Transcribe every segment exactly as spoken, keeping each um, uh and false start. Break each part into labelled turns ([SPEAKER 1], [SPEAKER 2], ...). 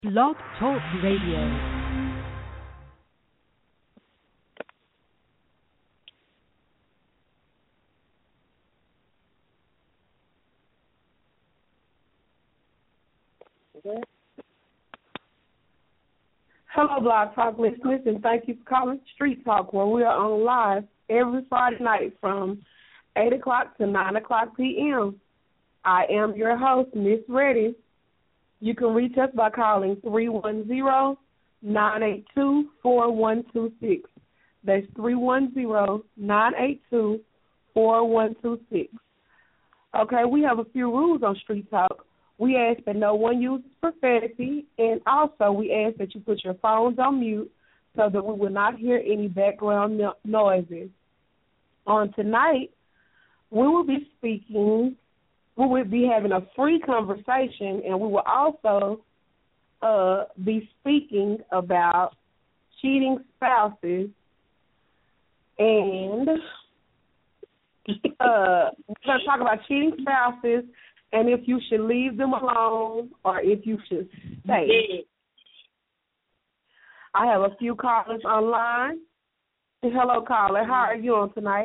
[SPEAKER 1] Blog Talk Radio.
[SPEAKER 2] Hello, Blog Talk listeners, and thank you for calling Street Talk, where we are on live every Friday night from eight o'clock to nine o'clock p.m. I am your host, Miss Reddy. You can reach us by calling three one zero, nine eight two, four one two six. That's three one zero, nine eight two, four one two six. Okay, we have a few rules on Street Talk. We ask that no one uses profanity, and also we ask that you put your phones on mute so that we will not hear any background no- noises. On tonight, we will be speaking, we will be having a free conversation, and we will also uh, be speaking about cheating spouses, and uh, we're going to talk about cheating spouses and if you should leave them alone or if you should stay. I have a few callers online. Hello, caller. How are you on tonight?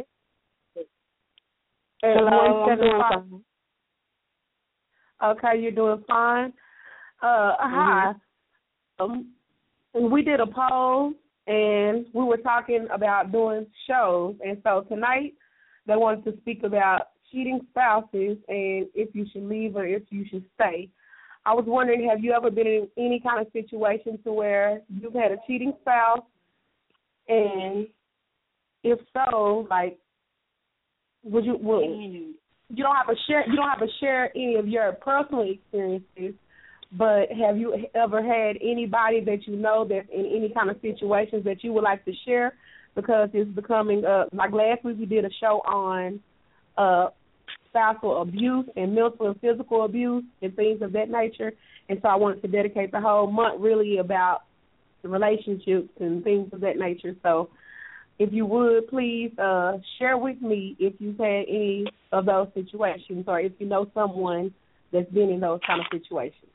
[SPEAKER 3] Hello, I'm doing fine.
[SPEAKER 2] Okay, you're doing fine. Uh, hi. Um, we did a poll, and we were talking about doing shows. And so tonight they wanted to speak about cheating spouses and if you should leave or if you should stay. I was wondering, have you ever been in any kind of situation to where you've had a cheating spouse, and if so, like, would you? Would, you don't have to share. You don't have to share any of your personal experiences, but have you ever had anybody that you know that's in any kind of situations that you would like to share? Because it's becoming uh, like last week we did a show on Uh, spousal abuse and mental and physical abuse and things of that nature. And so I wanted to dedicate the whole month really about the relationships and things of that nature. So if you would, please uh, share with me if you've had any of those situations or if you know someone that's been in those kind of situations.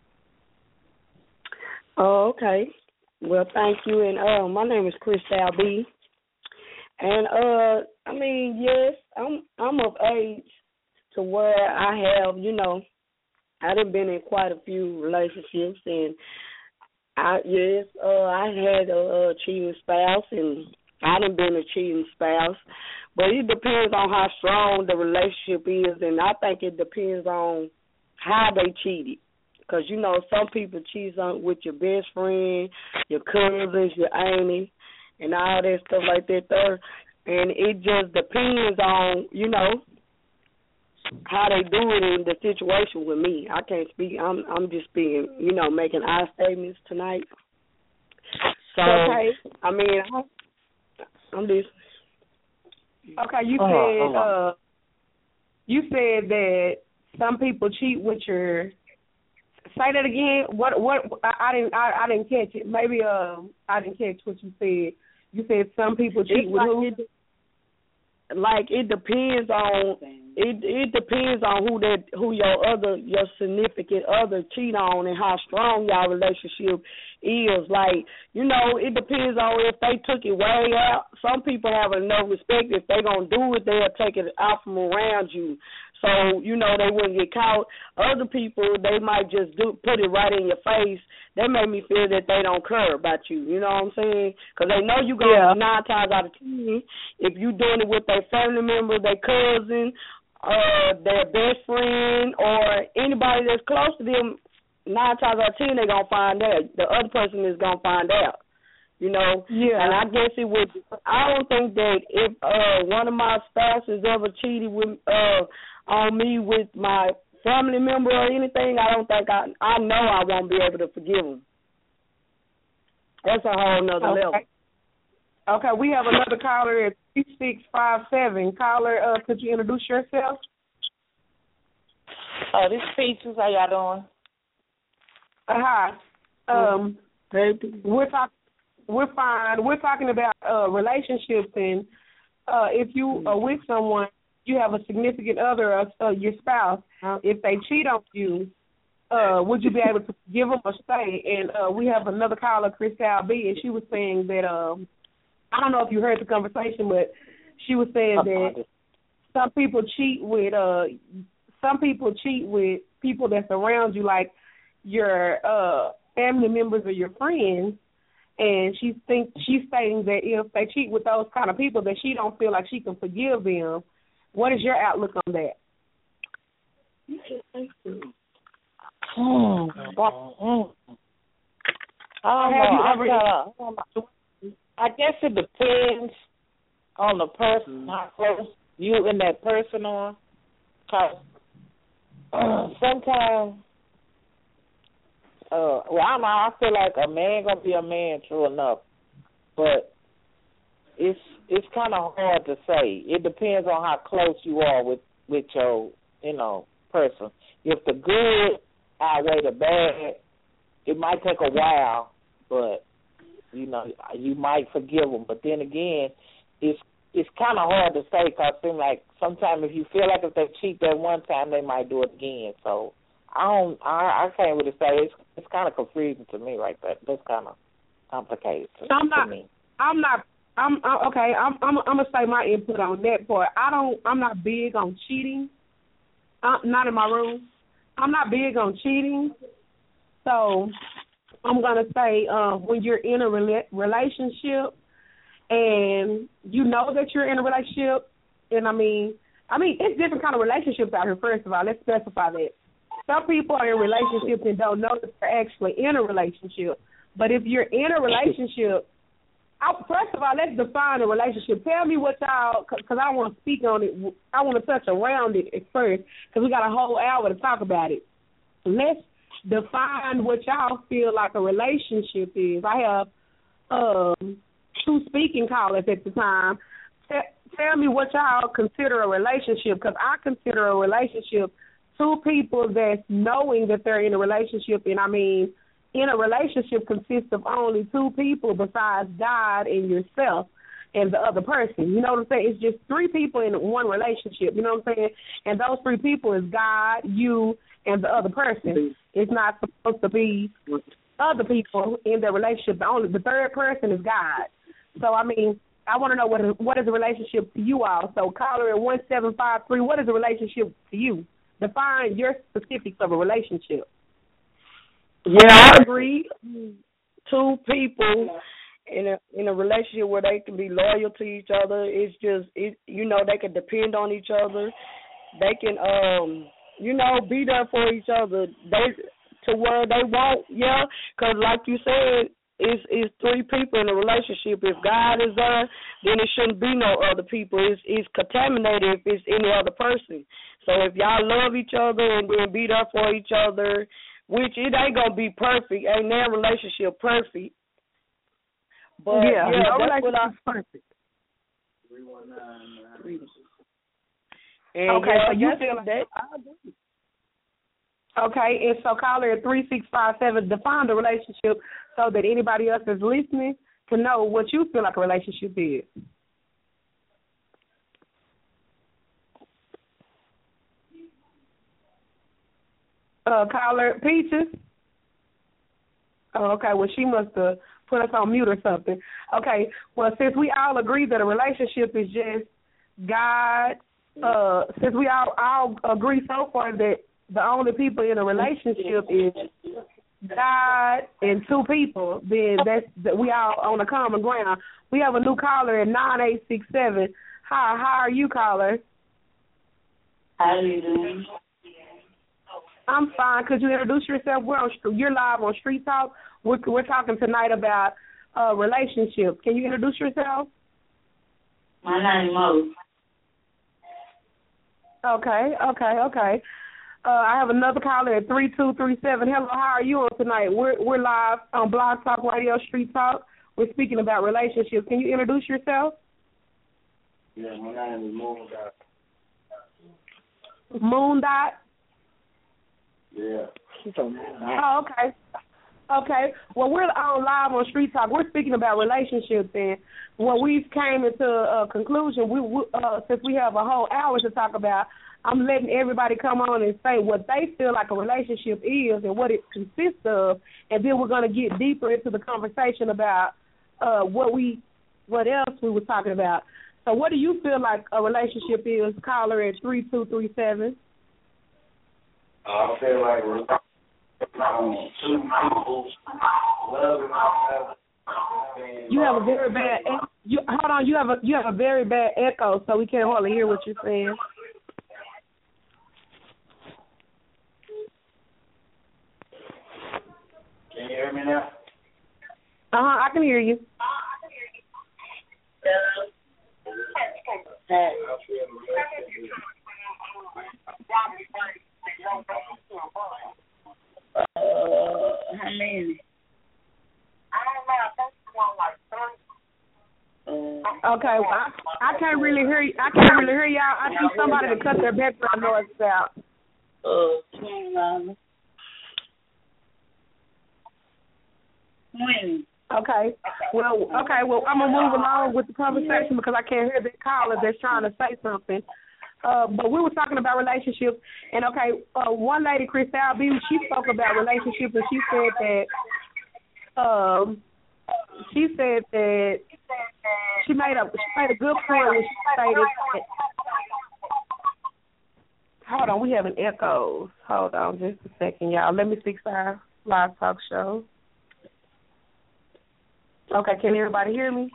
[SPEAKER 3] Oh, okay. Well, thank you. And uh, my name is Christal B. And uh, I mean, yes, I'm I'm of age to where I have, you know, I done been in quite a few relationships, and I yes, uh, I had a, a cheating spouse, and I done been a cheating spouse. But it depends on how strong the relationship is, and I think it depends on how they cheated. Because, you know, some people cheat on with your best friend, your cousins, your auntie, and all that stuff like that there. And it just depends on, you know, how they do it in the situation with me. I can't speak. I'm I'm just being, you know, making I statements tonight. So,
[SPEAKER 2] okay.
[SPEAKER 3] I mean, I, I'm just.
[SPEAKER 2] Okay, you
[SPEAKER 3] uh,
[SPEAKER 2] said
[SPEAKER 3] uh,
[SPEAKER 2] uh, you said that some people cheat with your. Say that again. What? What? I, I didn't. I, I didn't catch it. Maybe um, I didn't catch what you said. You said some people cheat
[SPEAKER 3] it's
[SPEAKER 2] with
[SPEAKER 3] like
[SPEAKER 2] who?
[SPEAKER 3] It, like it depends on it. It depends on who that who your other your significant other cheat on and how strong y'all relationship is. Like, you know, it depends on if they took it way out. Some people have enough respect. If they gonna do it, they'll take it out from around you. So, you know, they wouldn't get caught. Other people, they might just do put it right in your face. That made me feel that they don't care about you. You know what I'm saying? Because they know you going to,
[SPEAKER 2] Yeah.
[SPEAKER 3] nine times out of ten, if you doing it with their family member, their cousin, uh, their best friend, or anybody that's close to them, nine times out of ten, they're going to find out. The other person is going to find out. You know?
[SPEAKER 2] Yeah.
[SPEAKER 3] And I guess it would, I don't think that if uh, one of my spouses ever cheated with, uh, on me with my family member or anything, I don't think I, I know I won't be able to forgive them. That's a whole nother
[SPEAKER 2] okay.
[SPEAKER 3] level.
[SPEAKER 2] Okay, we have another caller at three six five seven. Caller, uh, could you introduce yourself?
[SPEAKER 4] Uh, this is Peaches. How y'all doing?
[SPEAKER 2] Uh, hi. Um,
[SPEAKER 3] hey.
[SPEAKER 2] we're talking. We're fine. We're talking about uh, relationships, and uh, if you are with someone, you have a significant other, uh, uh, your spouse. If they cheat on you, uh, would you be able to give them a stay? And uh, we have another caller, Crystal B, and she was saying that um, I don't know if you heard the conversation, but she was saying that some people cheat with uh, some people cheat with people that's around you, like your uh, family members or your friends. And she thinks she's saying that if they cheat with those kind of people, that she don't feel like she can forgive them. What is your outlook on that?
[SPEAKER 4] Hmm. I don't
[SPEAKER 2] Have
[SPEAKER 4] know.
[SPEAKER 2] you
[SPEAKER 4] I,
[SPEAKER 2] ever?
[SPEAKER 4] kinda, I guess it depends on the person, how close you and that person are. Cause uh, sometimes, uh, well, I don't know. I feel like a man gonna be a man, true enough, but it's it's kind of hard to say. It depends on how close you are with with your, you know, person. If the good outweigh the bad, it might take a while, but you know, you might forgive them. But then again, it's it's kind of hard to say because it seems like sometimes if you feel like if they cheat that one time, they might do it again. So I don't, I, I can't really say. It's it's kind of confusing to me, right? That that's kind of complicated to,
[SPEAKER 2] I'm not,
[SPEAKER 4] to me.
[SPEAKER 2] I'm not. I'm I, okay. I'm I'm I'm gonna say my input on that part. I don't. I'm not big on cheating. I'm not in my room. I'm not big on cheating. So I'm gonna say uh, when you're in a rela- relationship and you know that you're in a relationship, and I mean, I mean it's different kind of relationships out here. First of all, let's specify that. Some people are in relationships and don't know that they're actually in a relationship. But if you're in a relationship, I, first of all, let's define a relationship. Tell me what y'all, because I want to speak on it. I want to touch around it at first because we got a whole hour to talk about it. Let's define what y'all feel like a relationship is. I have um, two speaking callers at the time. T- tell me what y'all consider a relationship, because I consider a relationship two people that's knowing that they're in a relationship, and I mean, in a relationship consists of only two people besides God and yourself and the other person. You know what I'm saying? It's just three people in one relationship. You know what I'm saying? And those three people is God, you, and the other person. It's not supposed to be other people in the relationship. The only the third person is God. So I mean, I want to know what is, what is a relationship to you all. So caller at one seven five three. What is a relationship to you? Define your specifics of a relationship.
[SPEAKER 3] Yeah, I agree. Two people in a in a relationship where they can be loyal to each other. It's just it, you know, they can depend on each other. They can um you know be there for each other. They to where they want, yeah. Because like you said, it's it's three people in a relationship. If God is there, then it shouldn't be no other people. It's it's contaminated if it's any other person. So if y'all love each other and then be there for each other, which it ain't gonna be perfect, ain't that relationship perfect? But
[SPEAKER 2] yeah,
[SPEAKER 3] yeah,
[SPEAKER 2] no
[SPEAKER 3] that's what I
[SPEAKER 2] perfect.
[SPEAKER 3] And
[SPEAKER 2] okay,
[SPEAKER 3] yeah,
[SPEAKER 2] so you
[SPEAKER 3] that's
[SPEAKER 2] feel like
[SPEAKER 3] that? I agree.
[SPEAKER 2] Okay, and so caller at three six five seven, define the relationship so that anybody else that's listening can know what you feel like a relationship is. Uh, caller Peaches. Oh, okay, well, she must have put us on mute or something. Okay, well, since we all agree that a relationship is just God, uh, since we all, all agree so far that the only people in a relationship is God and two people, then that's that we all on a common ground. We have a new caller at nine eight six seven. Hi, how are you, caller?
[SPEAKER 5] How are you doing?
[SPEAKER 2] I'm fine. Could you introduce yourself? We're on, you're live on Street Talk. We're, we're talking tonight about uh, relationships. Can you introduce yourself?
[SPEAKER 5] My name is Mo.
[SPEAKER 2] Okay, okay, okay. Uh, I have another caller at three two three seven. Hello, how are you on tonight? We're we're live on Blog Talk Radio, Street Talk. We're speaking about relationships. Can you introduce yourself?
[SPEAKER 5] Yeah, my name is Moon Dot.
[SPEAKER 2] Moon Dot?
[SPEAKER 5] Yeah.
[SPEAKER 2] Oh, okay. Okay. Well, we're on live on Street Talk. We're speaking about relationships, and when we came into a conclusion, we uh, since we have a whole hour to talk about, I'm letting everybody come on and say what they feel like a relationship is and what it consists of, and then we're going to get deeper into the conversation about uh, what we, what else we were talking about. So what do you feel like a relationship is? Caller at three two three seven.
[SPEAKER 5] I feel like we're um, two people loving each other.
[SPEAKER 2] You have a very bad. You hold on. You have a you have a very bad echo, so we can't hardly hear what you're saying.
[SPEAKER 5] Can you hear me now?
[SPEAKER 2] Uh huh. I can hear you.
[SPEAKER 5] Uh, how many?
[SPEAKER 2] Okay, well, I, I can't really hear you. I can't really hear y'all. I need somebody to cut their background noise out.
[SPEAKER 5] Uh, twenty. Twenty.
[SPEAKER 2] Okay. Well, okay. Well, I'm gonna move along with the conversation because I can't hear the caller that's trying to say something. Uh, but we were talking about relationships, and okay, uh, one lady, Christelle B, she spoke about relationships, and she said that, um, she said that she made a she made a good point when she stated that. Hold on, we have an echo. Hold on, just a second, y'all. Let me fix our live talk show. Okay, can everybody hear me?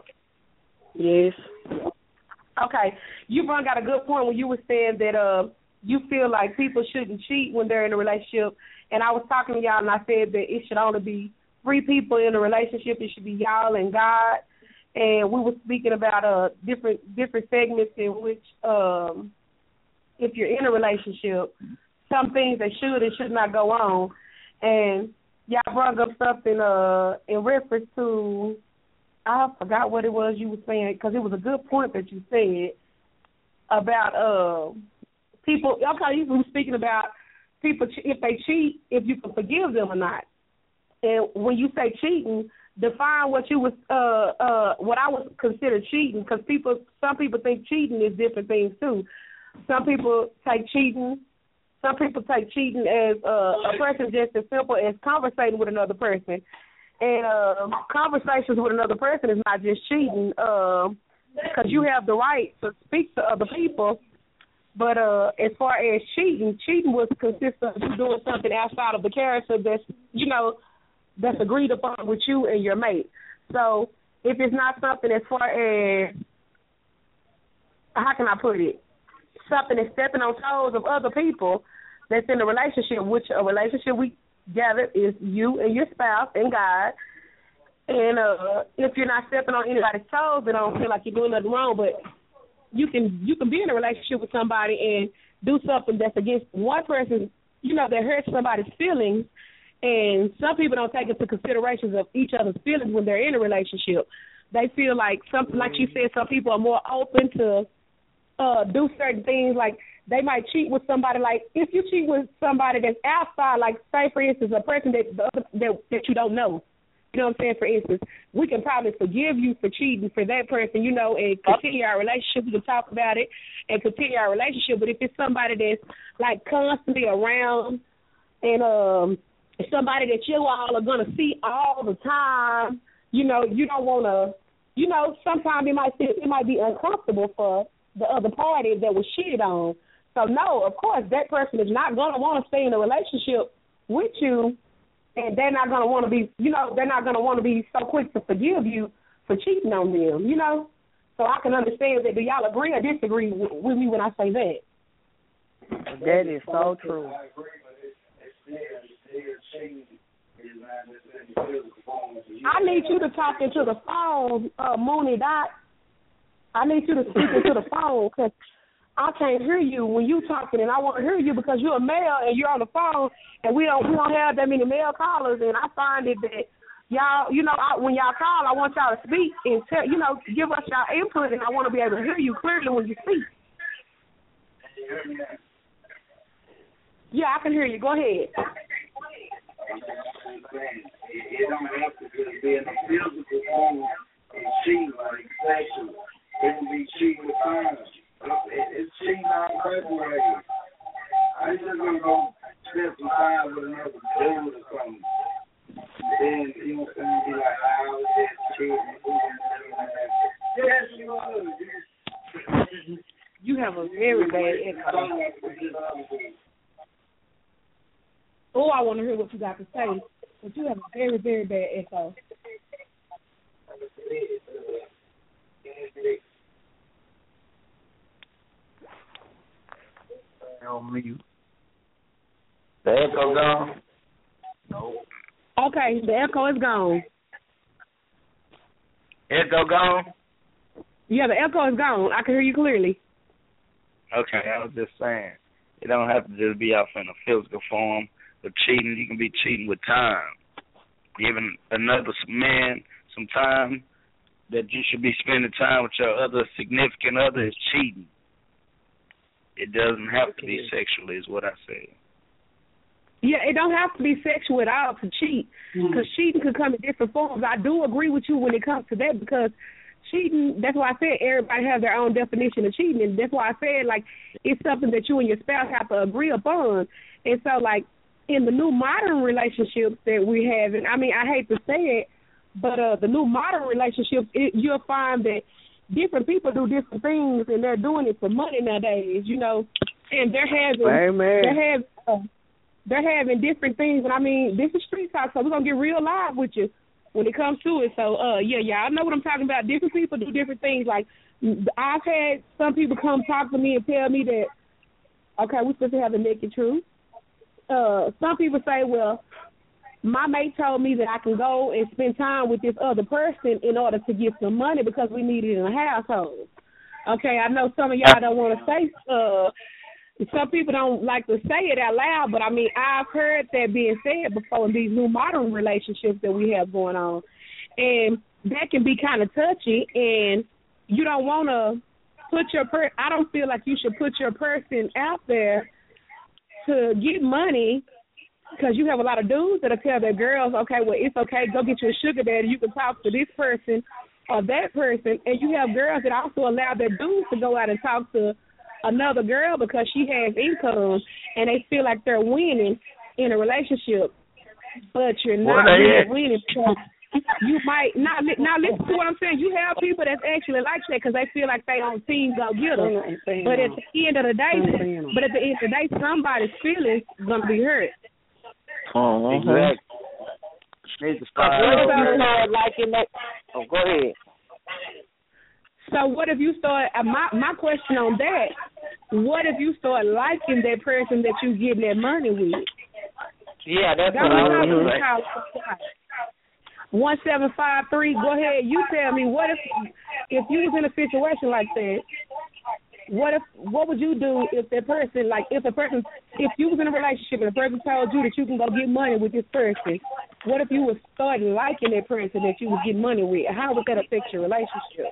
[SPEAKER 3] Yes.
[SPEAKER 2] Okay, you brought got a good point when you were saying that uh you feel like people shouldn't cheat when they're in a relationship, and I was talking to y'all and I said that it should only be three people in a relationship. It should be y'all and God, and we were speaking about uh different different segments in which um if you're in a relationship, some things that should and should not go on, and y'all brought up something uh in reference to. I forgot what it was you were saying because it was a good point that you said about uh, people. Okay, you were speaking about people if they cheat, if you can forgive them or not. And when you say cheating, define what you was uh, uh, what I would consider cheating, because people, some people think cheating is different things too. Some people take cheating. Some people take cheating as uh, a person just as simple as conversating with another person. And uh, conversations with another person is not just cheating, because uh, you have the right to speak to other people. But uh, as far as cheating, cheating would consist of you doing something outside of the character that's, you know, that's agreed upon with you and your mate. So if it's not something as far as, how can I put it, something that's stepping on toes of other people that's in a relationship, which a relationship we gather is you and your spouse and God. And uh, if you're not stepping on anybody's toes, then I don't feel like you're doing nothing wrong. But you can you can be in a relationship with somebody and do something that's against one person, you know, that hurts somebody's feelings. And some people don't take into considerations of each other's feelings when they're in a relationship. They feel like some, like you said, some people are more open to uh, do certain things, like they might cheat with somebody. Like if you cheat with somebody that's outside, like say for instance a person that the other, that that you don't know, you know what I'm saying? For instance, we can probably forgive you for cheating for that person, you know, and continue our relationship. We can talk about it and continue our relationship. But if it's somebody that's like constantly around and um somebody that you all are gonna see all the time, you know, you don't want to, you know, sometimes it might feel, it might be uncomfortable for the other party that was cheated on. So, no, of course, that person is not going to want to stay in a relationship with you, and they're not going to want to be, you know, they're not going to want to be so quick to forgive you for cheating on them, you know. So I can understand that. Do y'all agree or disagree with, with me when I say that?
[SPEAKER 3] That is so true.
[SPEAKER 2] I need you to talk into the phone, uh, Mooney Dot. I need you to speak into the phone because I can't hear you when you talking, and I want to hear you because you're a male and you're on the phone, and we don't we don't have that many male callers, and I find it that y'all, you know, I, when y'all call, I want y'all to speak and tell, you know, give us y'all input, and I want to be able to hear you clearly when you speak.
[SPEAKER 5] Can you hear me now?
[SPEAKER 2] Yeah, I can hear you. Go ahead.
[SPEAKER 5] It don't have to be in a physical form and cheating like sexual. It can be cheating with time. It's cheating on February gonna be like, I was just cheating. Yes, you are.
[SPEAKER 2] You have a very bad echo. Oh, I want to hear what you got to say, but you have a very, very bad echo.
[SPEAKER 6] On mute. The echo gone? No.
[SPEAKER 2] Okay, the echo is gone.
[SPEAKER 6] Echo gone?
[SPEAKER 2] Yeah, the echo is gone. I can hear you clearly.
[SPEAKER 6] Okay, I was just saying, it don't have to just be off in a physical form of cheating. You can be cheating with time. Giving another man some time that you should be spending time with your other significant other is cheating. It doesn't have to be sexually, is what I said.
[SPEAKER 2] Yeah, it don't have to be sexual at all to cheat, because mm-hmm. cheating could come in different forms. I do agree with you when it comes to that, because cheating, that's why I said everybody has their own definition of cheating, and that's why I said, like, it's something that you and your spouse have to agree upon. And so, like, in the new modern relationships that we have, and I mean, I hate to say it, but uh, the new modern relationships, it, you'll find that different people do different things, and they're doing it for money nowadays, you know, and they're having,
[SPEAKER 3] Amen.
[SPEAKER 2] they're having, uh, they're having different things, and I mean, this is street talk, so we're gonna get real live with you when it comes to it. So, uh, yeah, y'all know what I'm talking about. Different people do different things. Like, I've had some people come talk to me and tell me that, okay, we're supposed to have the naked truth. Uh, some people say, well, my mate told me that I can go and spend time with this other person in order to get some money because we need it in a household. Okay, I know some of y'all don't want to say, uh, some people don't like to say it out loud, but I mean, I've heard that being said before in these new modern relationships that we have going on. And that can be kind of touchy, and you don't want to put your per- I don't feel like you should put your person out there to get money, because you have a lot of dudes that'll tell their girls, okay, well, it's okay, go get you a sugar daddy. You can talk to this person or that person. And you have girls that also allow their dudes to go out and talk to another girl because she has income, and they feel like they're winning in a relationship. But you're not really winning because you might not. Now, listen to what I'm saying. You have people that's actually like that because they feel like they on team go get them. But at the end of the day, but at the end of the day, somebody's feelings going to be hurt.
[SPEAKER 6] Oh, exactly. Need to start
[SPEAKER 4] liking that. Oh, go ahead.
[SPEAKER 2] So what if you start, uh, my my question on that, what if you start liking that person that you getting that money with?
[SPEAKER 4] Yeah, that's
[SPEAKER 2] that
[SPEAKER 4] what I was
[SPEAKER 2] saying. one seven five three, go ahead, you tell me, what if if you was in a situation like that, what if what would you do if that person, like if a person, if you was in a relationship and a person told you that you can go get money with this person, what if you would start liking that person that you was getting money with? How would that affect your relationship?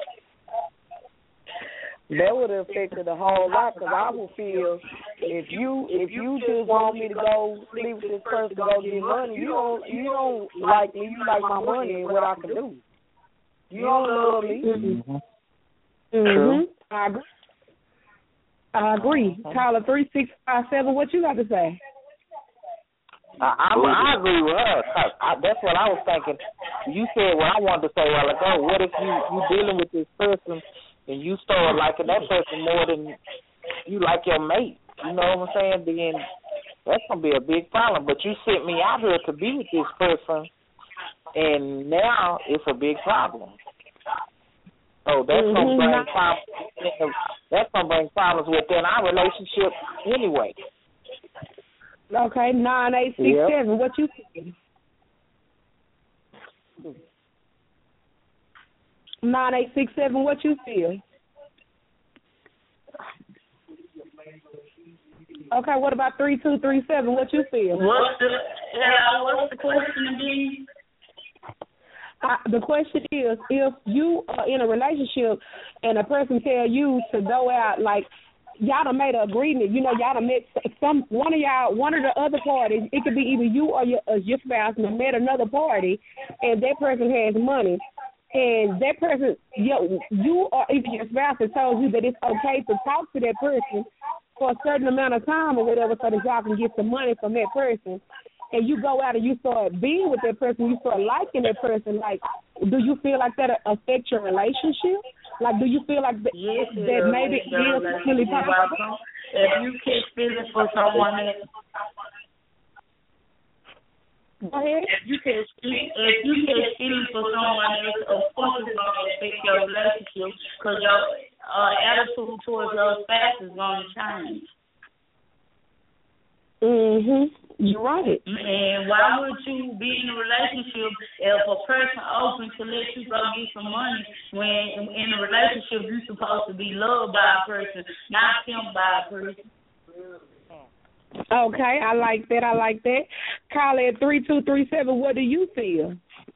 [SPEAKER 3] That would have affected a whole lot, because I would feel if you if you just want me to go sleep with this person to go get money, you don't you don't like me, you like my money and what I can do. You don't love me.
[SPEAKER 2] Mm-hmm. Mm-hmm. I agree. I agree. Caller three six five seven. What you got to say?
[SPEAKER 4] I, I, I agree with her. I, I, that's what I was thinking. You said what I wanted to say a while ago. What if you you dealing with this person and you start liking that person more than you like your mate? You know what I'm saying? Then that's gonna be a big problem. But you sent me out here to be with this person, and now it's a big problem. So that's mm-hmm. gonna bring problems. That's gonna bring problems within our relationship anyway.
[SPEAKER 2] Okay, nine eight six seven. Yep. What you think? Nine eight six seven. What you feel? Okay, what about three two three seven? What you feel?
[SPEAKER 5] What's the uh, what's the question again?
[SPEAKER 2] Uh, the question is, if you are in a relationship and a person tell you to go out, like y'all done made an agreement, you know, y'all done met some one of y'all, one of the other parties. It could be either you or your, or your spouse, and met another party, and that person has money, and that person, you, you or even your spouse has told you that it's okay to talk to that person for a certain amount of time or whatever, so that y'all can get some money from that person. and you go out and you start being with that person, you start liking that person, like, do you feel like that affects your relationship? Like, do you feel like that,
[SPEAKER 7] yes,
[SPEAKER 2] that maybe it is really possible?
[SPEAKER 7] If you catch feelings for someone else,
[SPEAKER 2] go ahead.
[SPEAKER 7] If you catch if you catch feelings for someone else, of course it's gonna affect your relationship because your uh, attitude towards your spouse is gonna change.
[SPEAKER 2] Mhm. You're right.
[SPEAKER 7] And why would you be in a relationship if a person open to let you go get some money when in a relationship you're supposed to be loved by a person, not him by a person?
[SPEAKER 2] Okay, I like that. I like that. Call at three two three seven. What do you feel?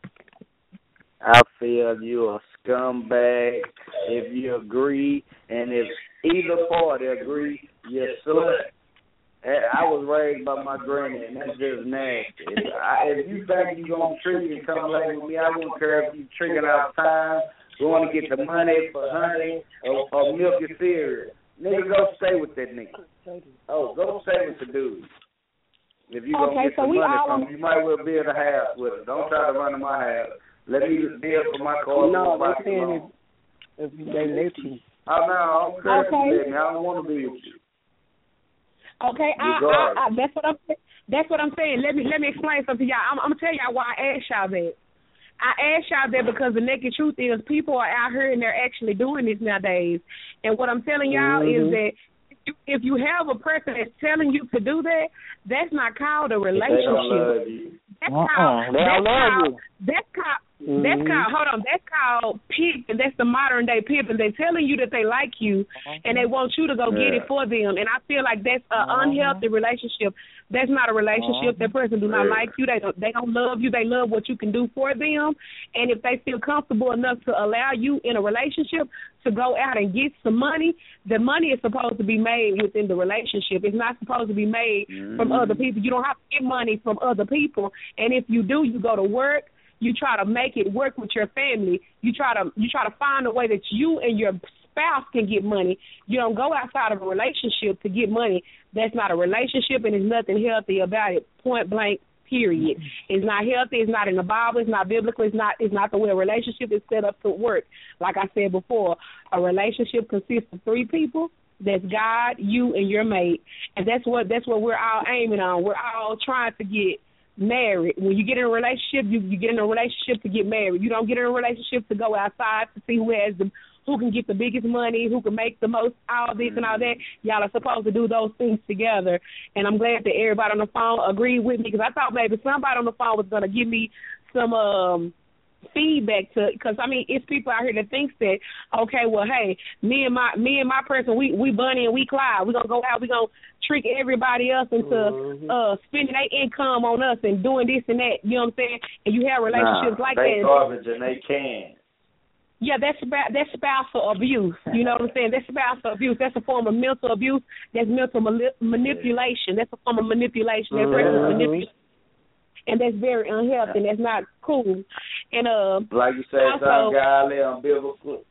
[SPEAKER 6] I feel you're a scumbag if you agree, and if either party agree, you're slut. I was raised by my granny, and that's just nasty. If, I, if you think you're going to treat and come lay with me, I wouldn't care if you're tricking out time, going to get the money for honey or, or milk your cereal. Nigga, go stay with that nigga. Oh, go stay with the dude. If you're going to
[SPEAKER 2] okay,
[SPEAKER 6] get
[SPEAKER 2] so
[SPEAKER 6] the
[SPEAKER 2] we
[SPEAKER 6] money
[SPEAKER 2] all
[SPEAKER 6] from him, you might well build a house with him. Don't try to run to my house. Let me build for my car.
[SPEAKER 3] No,
[SPEAKER 6] my
[SPEAKER 3] they're saying if, if they let you.
[SPEAKER 6] Oh, no, I'm crazy.
[SPEAKER 2] Okay.
[SPEAKER 6] I don't want to be with you.
[SPEAKER 2] Okay, I, I, I, that's what I'm. That's what I'm saying. Let me let me explain something to y'all. I'm, I'm gonna tell y'all why I asked y'all that. I asked y'all that because the naked truth is people are out here and they're actually doing this nowadays. And what I'm telling y'all mm-hmm. is that if you, if you have a person that's telling you to do that, that's not called a relationship. That's
[SPEAKER 4] uh-uh.
[SPEAKER 2] called.
[SPEAKER 4] They
[SPEAKER 2] That's
[SPEAKER 4] don't love
[SPEAKER 2] called.
[SPEAKER 4] you.
[SPEAKER 2] That's called.
[SPEAKER 3] Mm-hmm.
[SPEAKER 2] That's called, hold on, that's called pimping. That's the modern day pimping. They're telling you that they like you and they want you to go
[SPEAKER 6] yeah.
[SPEAKER 2] get it for them. And I feel like that's an uh-huh. unhealthy relationship. That's not a relationship. Uh-huh. That person do not yeah. like you. They don't, they don't love you. They love what you can do for them. And if they feel comfortable enough to allow you in a relationship to go out and get some money, the money is supposed to be made within the relationship. It's not supposed to be made mm-hmm. from other people. You don't have to get money from other people. And if you do, you go to work. You try to make it work with your family. You try to you try to find a way that you and your spouse can get money. You don't go outside of a relationship to get money. That's not a relationship, and there's nothing healthy about it. Point blank. Period. It's not healthy. It's not in the Bible. It's not biblical. It's not. It's not the way a relationship is set up to work. Like I said before, a relationship consists of three people. That's God, you, and your mate, and that's what that's what we're all aiming on. We're all trying to get married. When you get in a relationship, you, you get in a relationship to get married. You don't get in a relationship to go outside to see who has the who can get the biggest money, who can make the most, all this and all that. Y'all are supposed to do those things together. And I'm glad that everybody on the phone agreed with me because I thought maybe somebody on the phone was going to give me some um feedback to, because I mean it's people out here that thinks that okay, well hey, me and my me and my person we we Bunny and we Clyde, we gonna go out, we gonna trick everybody else into mm-hmm. uh spending their income on us and doing this and that, you know what I'm saying? And you have relationships
[SPEAKER 6] nah,
[SPEAKER 2] like
[SPEAKER 6] they
[SPEAKER 2] that.
[SPEAKER 6] Garbage and they can.
[SPEAKER 2] Yeah, that's about that's spousal abuse. You know what I'm saying? That's spousal abuse. That's a form of mental abuse. That's mental mali- manipulation. That's a form of manipulation. That person's
[SPEAKER 6] mm-hmm.
[SPEAKER 2] manipulation. And that's very unhealthy. And that's not cool. And uh,
[SPEAKER 6] like you said,
[SPEAKER 2] also,
[SPEAKER 6] some guy live biblical.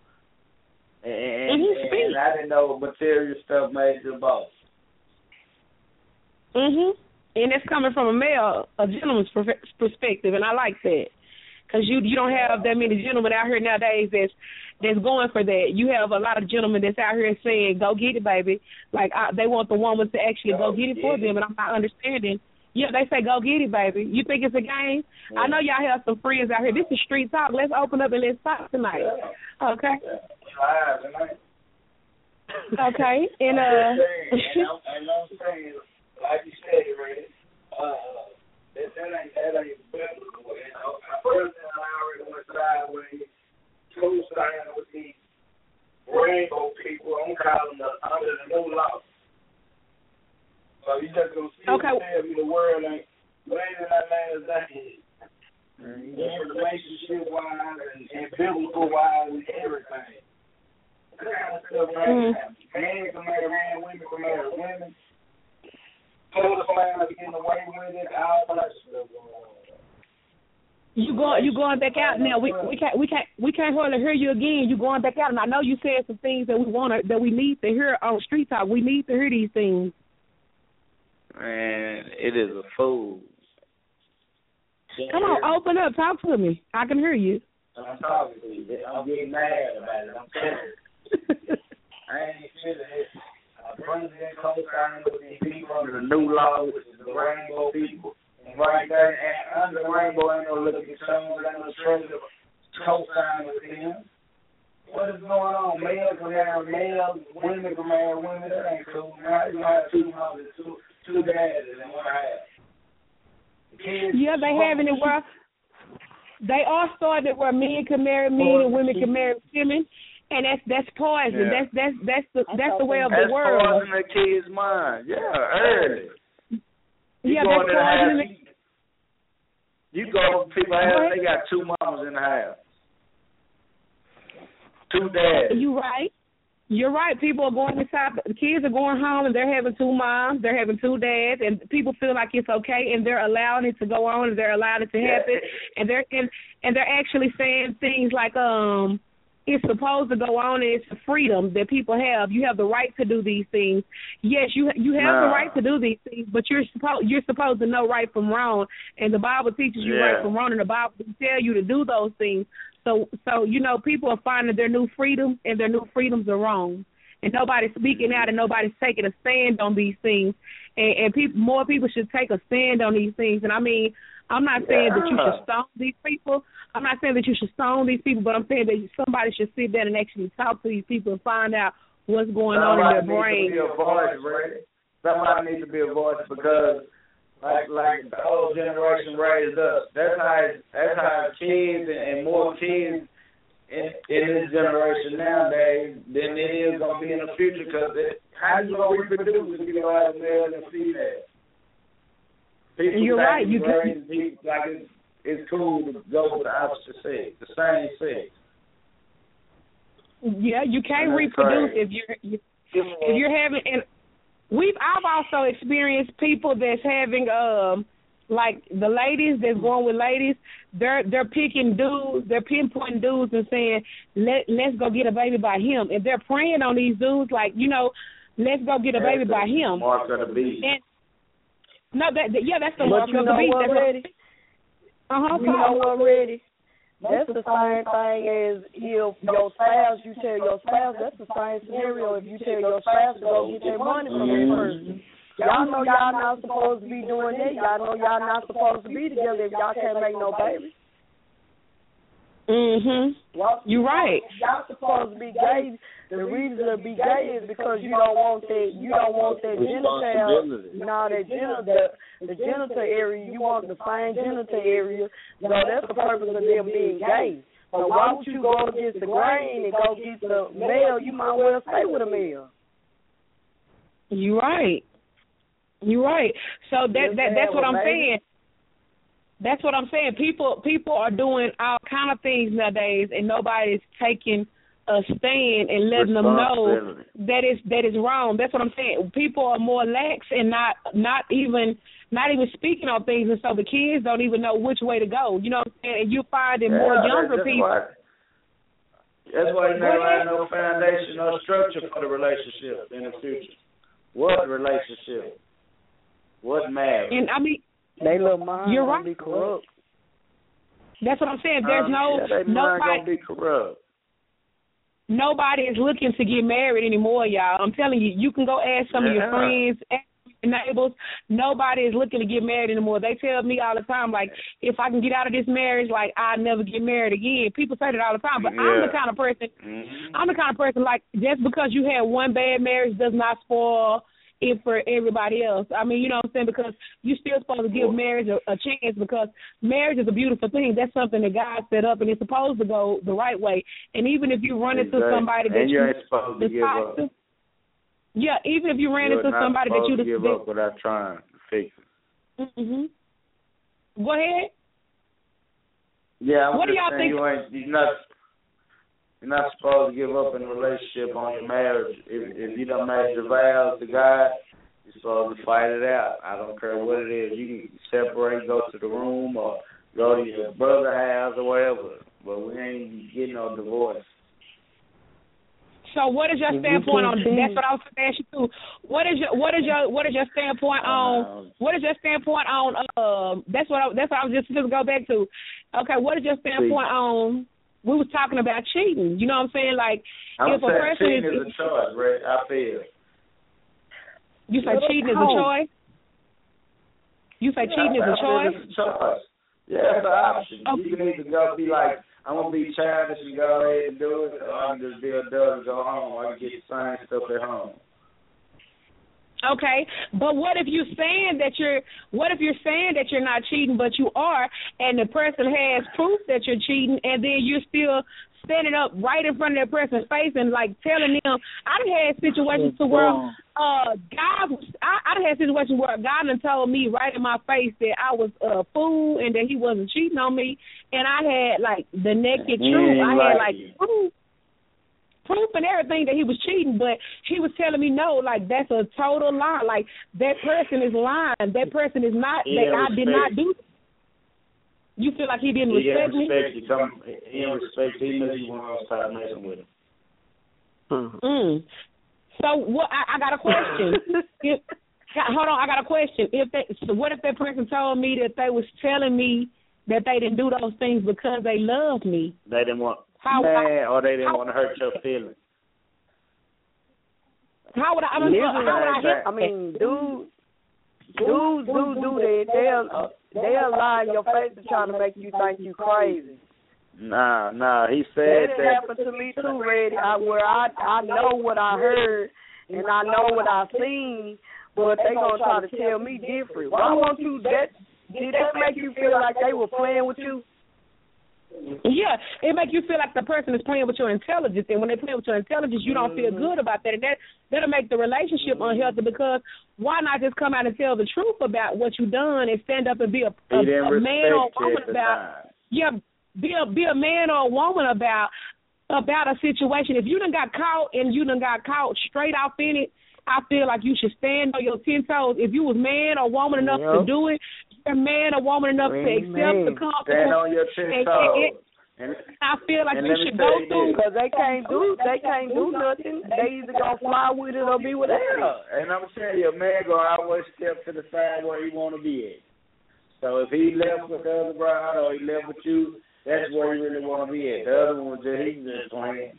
[SPEAKER 6] And, and,
[SPEAKER 2] mm-hmm.
[SPEAKER 6] and I didn't know material stuff made you boss.
[SPEAKER 2] Mhm. And that's coming from a male, a gentleman's perspective, and I like that. Because you you don't have that many gentlemen out here nowadays that's that's going for that. You have a lot of gentlemen that's out here saying, "Go get it, baby." Like I, they want the woman to actually go, go get it for them, and I'm not understanding. Yeah, they say, "Go get it, baby." You think it's a game? Yeah. I know y'all have some friends out here. This is street talk. Let's open up and let's talk tonight. Okay. Okay. And uh.
[SPEAKER 5] and I'm saying, like you said, Ray, uh, that, that ain't that ain't biblical. You know, first thing I already went sideways, two signing with these rainbow people. I'm calling them under the new law. So you just gonna see okay. tell me the world ain't later than last day. Mm-hmm. And relationship wise and, and biblical wise and everything. That kind of stuff, man. Mm-hmm. Man can marry man, women can marry women. Pedophiles getting away with it, all that stuff going on.
[SPEAKER 2] You going you going back out now? We we can't we can't we can't hardly hear you again. You going back out, and I know you said some things that we want to, that we need to hear on Street Talk. We need to hear these things.
[SPEAKER 6] Man, it is a fool
[SPEAKER 2] Come on, open up, talk to me. I can hear you.
[SPEAKER 5] I'm talking to you. I'm getting mad about it. I'm telling you. I ain't feeling it. Uh, President co-signing with these people under the new law, which is the rainbow people. And right there, and under the rainbow, ain't no looking at someone, ain't no treasure co-signing with them. What is going on? Male can marry male, women can marry women. That ain't cool. Now you have two mothers, two, two daddies in one house.
[SPEAKER 2] Yeah, they having it where they are starting it where men can marry men and women can marry women, and that's that's poison.
[SPEAKER 6] Yeah.
[SPEAKER 2] That's that's that's the that's the way of
[SPEAKER 6] that's
[SPEAKER 2] the world.
[SPEAKER 6] That's poisoning the kid's mind. Yeah, early. You
[SPEAKER 2] yeah, that's poisoning.
[SPEAKER 6] You go to people's house, they got two mamas in the house, two dads.
[SPEAKER 2] You right. You're right. People are going inside. The kids are going home and they're having two moms, they're having two dads, and people feel like it's okay, and they're allowing it to go on, and they're allowing it to happen, and they're and, and they're actually saying things like, um, it's supposed to go on, and it's a freedom that people have. You have the right to do these things. Yes, you you have
[SPEAKER 6] nah.
[SPEAKER 2] the right to do these things, but you're supposed you're supposed to know right from wrong, and the Bible teaches you
[SPEAKER 6] yeah.
[SPEAKER 2] right from wrong, and the Bible tell you to do those things. So, so you know, people are finding their new freedoms, and their new freedoms are wrong. And nobody's speaking out, and nobody's taking a stand on these things. And, and people, more people should take a stand on these things. And I mean, I'm not saying
[SPEAKER 6] yeah.
[SPEAKER 2] that you should stone these people. I'm not saying that you should stone these people, but I'm saying that somebody should sit down and actually talk to these people and find out what's going
[SPEAKER 5] Somebody
[SPEAKER 2] on in their brain.
[SPEAKER 5] Needs to be a voice, right? Somebody needs to be a voice because. Like like the old generation raised us. That's how that's how kids and, and more kids in in this generation nowadays than it is gonna be in the future. Because how you gonna reproduce if you don't have male and female? People
[SPEAKER 2] You're right. You
[SPEAKER 5] raise people like it's, it's cool to go with the opposite sex, the same sex.
[SPEAKER 2] Yeah, you can't reproduce if you're you, if you're having and. We've I've also experienced people that's having um like the ladies that's going with ladies, they're they're picking dudes, they're pinpointing dudes and saying, Let let's go get a baby by him. And they're preying on these dudes like, you know, let's go get a baby by him.
[SPEAKER 5] Mark of the beast.
[SPEAKER 2] And, no, that, that yeah, that's the
[SPEAKER 3] but
[SPEAKER 2] mark
[SPEAKER 3] you
[SPEAKER 2] of the
[SPEAKER 3] know
[SPEAKER 2] beast.
[SPEAKER 3] what, Reddy?
[SPEAKER 2] Uh huh.
[SPEAKER 3] You know what, Reddy? That's the same thing as if your spouse, you tell your spouse, that's the same scenario if you tell your spouse to go get their money from that person. Y'all know y'all not supposed to be doing that. Y'all know y'all not supposed to be together if y'all can't make no baby.
[SPEAKER 2] Mhm. You're right.
[SPEAKER 3] Y'all supposed to be gay. The reason to be gay is because you don't want that. You don't want that genital. No, that genital, the, the genital area. You want the same genital area. So that's the purpose of them being gay. So why would you go against the grain and go get the male? You might well stay with a male.
[SPEAKER 2] You're right. You're right. So that that that's what I'm saying. That's what I'm saying. People people are doing all kind of things nowadays, and nobody's taking a stand and letting them know that is that is wrong. That's what I'm saying. People are more lax and not not even not even speaking on things, and so the kids don't even know which way to go. You know what I'm saying? And you find in
[SPEAKER 5] yeah,
[SPEAKER 2] more younger
[SPEAKER 5] that's
[SPEAKER 2] people.
[SPEAKER 5] Why, that's why you never have no foundation or structure for the relationship in the future. What relationship? What marriage?
[SPEAKER 2] And I mean,
[SPEAKER 3] they little mind
[SPEAKER 2] you're right.
[SPEAKER 3] Be corrupt.
[SPEAKER 2] That's what I'm saying. There's
[SPEAKER 5] um,
[SPEAKER 2] no
[SPEAKER 5] yeah, they
[SPEAKER 2] nobody.
[SPEAKER 5] Mind gonna be corrupt.
[SPEAKER 2] Nobody is looking to get married anymore, y'all. I'm telling you, you can go ask some
[SPEAKER 5] yeah.
[SPEAKER 2] of your friends, ask your neighbors. Nobody is looking to get married anymore. They tell me all the time, like, if I can get out of this marriage, like, I'll never get married again. People say that all the time, but
[SPEAKER 6] yeah.
[SPEAKER 2] I'm the kind of person, mm-hmm. I'm the kind of person, like, just because you had one bad marriage does not spoil it for everybody else. I mean, you know what I'm saying? Because you're still supposed to give marriage a, a chance, because marriage is a beautiful thing. That's something that God set up, and it's supposed to go the right way. And even if you run into
[SPEAKER 5] exactly.
[SPEAKER 2] somebody that
[SPEAKER 5] and
[SPEAKER 2] you
[SPEAKER 5] you ain't supposed to give up.
[SPEAKER 2] To, yeah, even if you ran
[SPEAKER 5] You're
[SPEAKER 2] into somebody that you
[SPEAKER 5] to give
[SPEAKER 2] that,
[SPEAKER 5] up without trying to fix it.
[SPEAKER 2] Mhm. Go ahead.
[SPEAKER 5] Yeah, I'm
[SPEAKER 2] what do
[SPEAKER 5] just
[SPEAKER 2] y'all
[SPEAKER 5] saying
[SPEAKER 2] think?
[SPEAKER 5] You ain't, you're not. You're not supposed to give up in a relationship on your marriage. If if you done made your vows to God, you're supposed to fight it out. I don't care what it is. You can separate, go to the room, or go to your brother's house or whatever. But we ain't getting no divorce.
[SPEAKER 2] So what is your standpoint on that's what I was asking you too. What is your what is your what is your standpoint on what is your standpoint on um that's what I, that's what I was just going to go back to. Okay, what is your standpoint See. on we was talking about cheating. You know what I'm saying? Like
[SPEAKER 8] I'm
[SPEAKER 2] if a person
[SPEAKER 8] cheating is, is a choice, right? I feel.
[SPEAKER 2] You say cheating is a choice? You say
[SPEAKER 8] yeah,
[SPEAKER 2] cheating is a choice?
[SPEAKER 8] It's a choice. Yeah, it's an option. Okay. You can either go be like, I'm going to be childish and go ahead and do it, or I can just be adult and go home. I can get the same stuff at home.
[SPEAKER 2] Okay, but what if you're saying that you're, what if you're saying that you're not cheating, but you are, and the person has proof that you're cheating, and then you're still standing up right in front of that person's face and like telling them, I done had situations to where uh God I, I done had situations where God done told me right in my face that I was a fool and that he wasn't cheating on me, and I had like the naked truth. I had like proof proof and everything that he was cheating, but he was telling me no, like that's a total lie. Like that person is lying. That person is not that I did not do. You feel like he didn't
[SPEAKER 8] he
[SPEAKER 2] respect me?
[SPEAKER 8] He didn't He didn't respect you. He knew you want to start messing with him.
[SPEAKER 2] Mm-hmm. Mm. So what? I, I got a question. if, hold on, I got a question. If they, so what if that person told me that they was telling me that they didn't do those things because they loved me?
[SPEAKER 8] They didn't want,
[SPEAKER 2] how,
[SPEAKER 8] man,
[SPEAKER 2] I,
[SPEAKER 8] or they didn't
[SPEAKER 2] how,
[SPEAKER 8] want to hurt your feelings.
[SPEAKER 2] How would I? I mean, how would I? Hit,
[SPEAKER 3] I mean, dude. Dudes do do that. They'll uh, they'll lie in your face to try to make you think you crazy.
[SPEAKER 8] Nah, nah. He said
[SPEAKER 3] that.
[SPEAKER 8] That
[SPEAKER 3] happened to me too, Reddy. I, where I I know what I heard and I know what I seen, but they gonna try to tell me different. Why won't you? That did that make you feel like they were playing with you?
[SPEAKER 2] Yeah, it make you feel like the person is playing with your intelligence, and when they play with your intelligence, you don't feel good about that, and that that'll make the relationship unhealthy. Because why not just come out and tell the truth about what you done and stand up and be a, a, a man or a woman about yeah, be a be a man or a woman about about a situation. If you done got caught and you done got caught straight off in it, I feel like you should stand on your ten toes. If you was man or woman enough yep. to do it, you're man or woman enough Amen. to accept the consequences.
[SPEAKER 8] Stand on your ten toes.
[SPEAKER 2] And, and, I feel like you should go through
[SPEAKER 3] because they can't do they can't do nothing. They either gonna fly with it or be without it.
[SPEAKER 8] Yeah. And I'm telling you, a man gonna always step to the side where he wanna be at. So if he left with the other bride or he left with you, that's where he really wanna be at. The other one just he's just playing.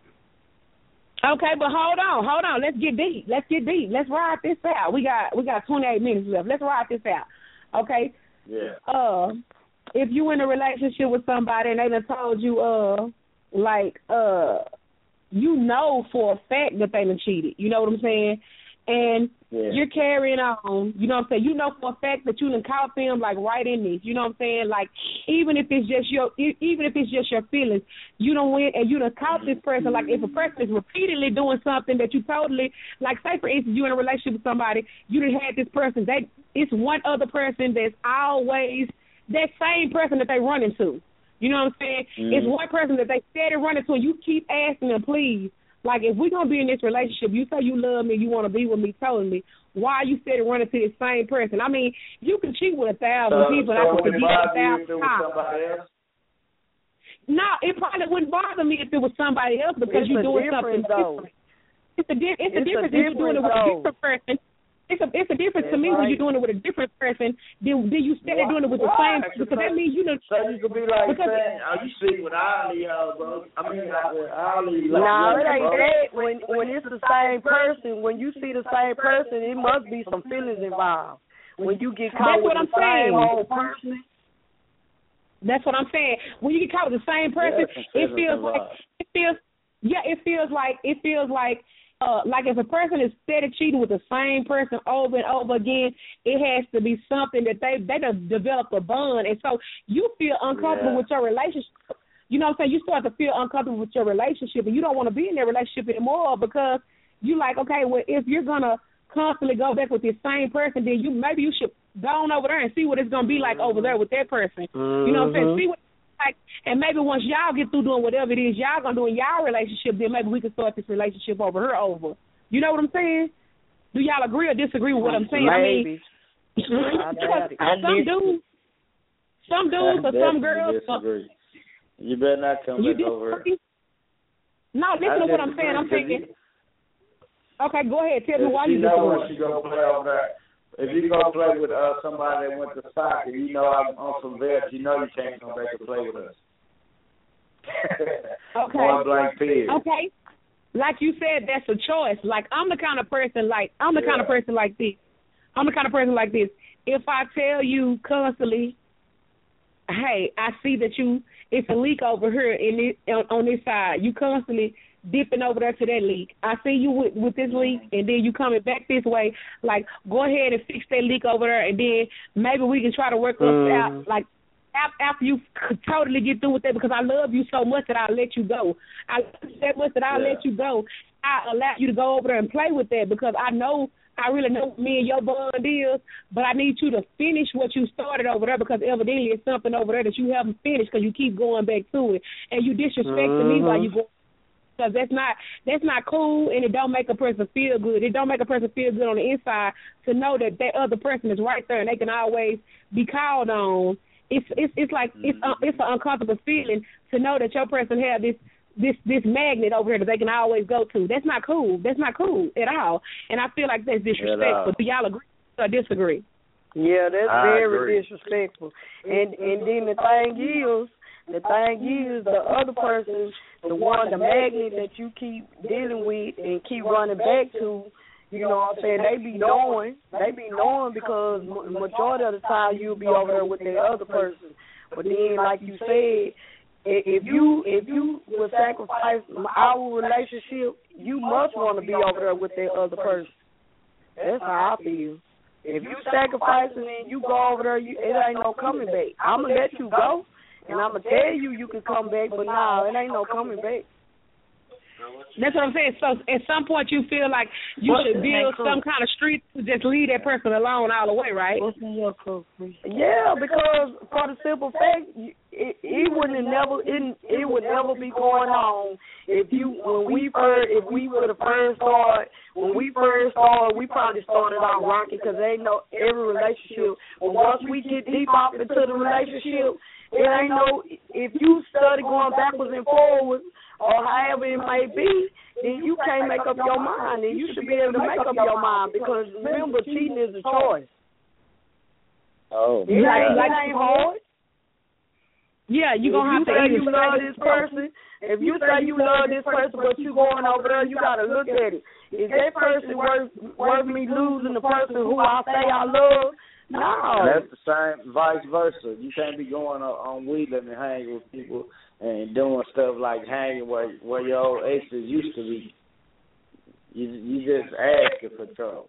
[SPEAKER 2] Okay, but hold on, hold on. Let's get deep. Let's get deep. Let's ride this out. We got we got twenty-eight minutes left. Let's ride this out. Okay.
[SPEAKER 8] Yeah.
[SPEAKER 2] Uh, if you in a relationship with somebody and they done told you, uh, like, uh, you know for a fact that they done cheated. You know what I'm saying? And yeah. you're carrying on. You know what I'm saying? You know for a fact that you done caught them like right in this. You know what I'm saying? Like even if it's just your, even if it's just your feelings, you done went and you done caught this person. Like if a person is repeatedly doing something that you totally, like say for instance you in a relationship with somebody, you done had this person. They it's one other person that's always that same person that they run into. You know what I'm saying? Mm. It's one person that they steady run into, and you keep asking them, please. Like, if we're going to be in this relationship, you say you love me, you want to be with me totally, why are you steady running to this same person? I mean, you can cheat with a thousand
[SPEAKER 8] so,
[SPEAKER 2] people,
[SPEAKER 8] so
[SPEAKER 2] and I can
[SPEAKER 8] forgive
[SPEAKER 2] a thousand
[SPEAKER 8] times.
[SPEAKER 2] No, it probably wouldn't bother me if it was somebody else because
[SPEAKER 3] it's
[SPEAKER 2] you're doing something
[SPEAKER 3] though.
[SPEAKER 2] different. It's a, di- it's
[SPEAKER 3] it's
[SPEAKER 2] a difference
[SPEAKER 3] a
[SPEAKER 2] if you're doing it with a different person. It's a it's a difference
[SPEAKER 3] That's
[SPEAKER 2] to me
[SPEAKER 3] right.
[SPEAKER 2] when you're doing it with a different person than, than you steady doing it with the
[SPEAKER 8] Why?
[SPEAKER 2] same, because that means you know.
[SPEAKER 8] So you could be like saying, "Oh, you sleep with all these hoes, bro." I mean, like with all these. Like,
[SPEAKER 3] no, it ain't
[SPEAKER 8] bro.
[SPEAKER 3] that. When when it's the same person, when you see the same person, it must be some feelings involved. When you get caught
[SPEAKER 2] That's
[SPEAKER 3] with
[SPEAKER 2] what
[SPEAKER 3] the
[SPEAKER 2] I'm saying.
[SPEAKER 3] same old person.
[SPEAKER 2] That's what I'm saying. When you get caught with the same person,
[SPEAKER 8] yeah,
[SPEAKER 2] it feels like it feels yeah, it feels like it feels like. Uh, like if a person is steady cheating with the same person over and over again, it has to be something that they they have developed a bond, and so you feel uncomfortable
[SPEAKER 8] yeah.
[SPEAKER 2] with your relationship. You know what I'm saying? You start to feel uncomfortable with your relationship, and you don't want to be in that relationship anymore because you like, okay, well, if you're gonna constantly go back with this same person, then you maybe you should go on over there and see what it's gonna be like over there with that person.
[SPEAKER 3] Mm-hmm.
[SPEAKER 2] You know what I'm saying? See what. Like, and maybe once y'all get through doing whatever it is y'all gonna do in y'all relationship, then maybe we can start this relationship over her over. You know what I'm saying? Do y'all agree or disagree with what I'm saying?
[SPEAKER 3] Maybe.
[SPEAKER 2] I mean, some dudes, some dudes or some girls.
[SPEAKER 8] Disagree. You better not come
[SPEAKER 2] you
[SPEAKER 8] back over.
[SPEAKER 3] No, listen to what I'm saying. I'm thinking. Okay, go ahead. Tell me why you
[SPEAKER 8] know
[SPEAKER 3] disagree.
[SPEAKER 8] when she go play over there. If you go play with uh, somebody that went to soccer, you know I'm on some vets, you know you can't come back and play with us.
[SPEAKER 3] Okay.
[SPEAKER 8] Point blank period.
[SPEAKER 3] Okay. Like you said, that's a choice. Like I'm the kind of person like I'm the
[SPEAKER 8] Yeah.
[SPEAKER 3] kind of person like this. I'm the kind of person like this. If I tell you constantly, hey, I see that you it's a leak over here in this on, on this side. You constantly dipping over there to that leak. I see you with, with this leak, and then you coming back this way. Like, go ahead and fix that leak over there, and then maybe we can try to work
[SPEAKER 8] Mm-hmm.
[SPEAKER 3] us out. Like, after you totally get through with that, because I love you so much that I'll let you go. I love you that much that I'll
[SPEAKER 8] Yeah.
[SPEAKER 3] let you go. I allow you to go over there and play with that because I know, I really know what me and your bond is, but I need you to finish what you started over there because evidently it's something over there that you haven't finished because you keep going back to it. And you disrespecting
[SPEAKER 8] Mm-hmm.
[SPEAKER 3] me while you go. Because that's not that's not cool, and it don't make a person feel good. It don't make a person feel good on the inside to know that that other person is right there and they can always be called on. It's it's it's like it's uh, it's an uncomfortable feeling to know that your person have this this this magnet over here that they can always go to. That's not cool. That's not cool at all. And I feel like that's disrespectful. Do y'all agree or disagree?
[SPEAKER 9] Yeah, that's
[SPEAKER 8] I
[SPEAKER 9] very
[SPEAKER 8] agree.
[SPEAKER 9] disrespectful. And and then the thing is, the thing is, the other person, the one, the magnet that you keep dealing with and keep running back to, you know what I'm saying, they be knowing, they be knowing because majority of the time you'll be over there with the other person. But then, like you said, if you if you would sacrifice our relationship, you must want to be over there with that other person. That's how I feel. If you sacrifice and then you go over there, you, it ain't no coming back. I'm going to let you go, and I'm going to tell you you can come back, but no, it ain't no coming back.
[SPEAKER 3] That's what I'm saying. So at some point you feel like you
[SPEAKER 9] What's
[SPEAKER 3] should
[SPEAKER 9] in
[SPEAKER 3] build
[SPEAKER 9] that
[SPEAKER 3] some kind of street to just leave that person alone all the way, right?
[SPEAKER 9] What's in your cup, please? Yeah, because for the simple fact, it, it wouldn't have never it, it would never be going on if you when we first if we would have first started when we first started we probably started out rocky because they know every relationship. But once we get deep off into the relationship, it ain't no if you study going backwards and forwards or however it may be, then you can't make up your mind, and you should be able to make up your mind because remember, cheating is a choice.
[SPEAKER 8] Oh,
[SPEAKER 9] It ain't,
[SPEAKER 3] like-
[SPEAKER 9] it ain't hard.
[SPEAKER 3] Yeah, you're going to have
[SPEAKER 9] If you
[SPEAKER 3] to
[SPEAKER 9] say
[SPEAKER 3] either
[SPEAKER 9] you love this person, if you say you love this person, but you going over there, you got to look at it. Is that person worth worth me losing the person who I say I love? No.
[SPEAKER 8] That's the same, vice versa. You can't be going on, on Wheeling and hanging with people and doing stuff like hanging where where your old exes used to be. You you just asking for trouble.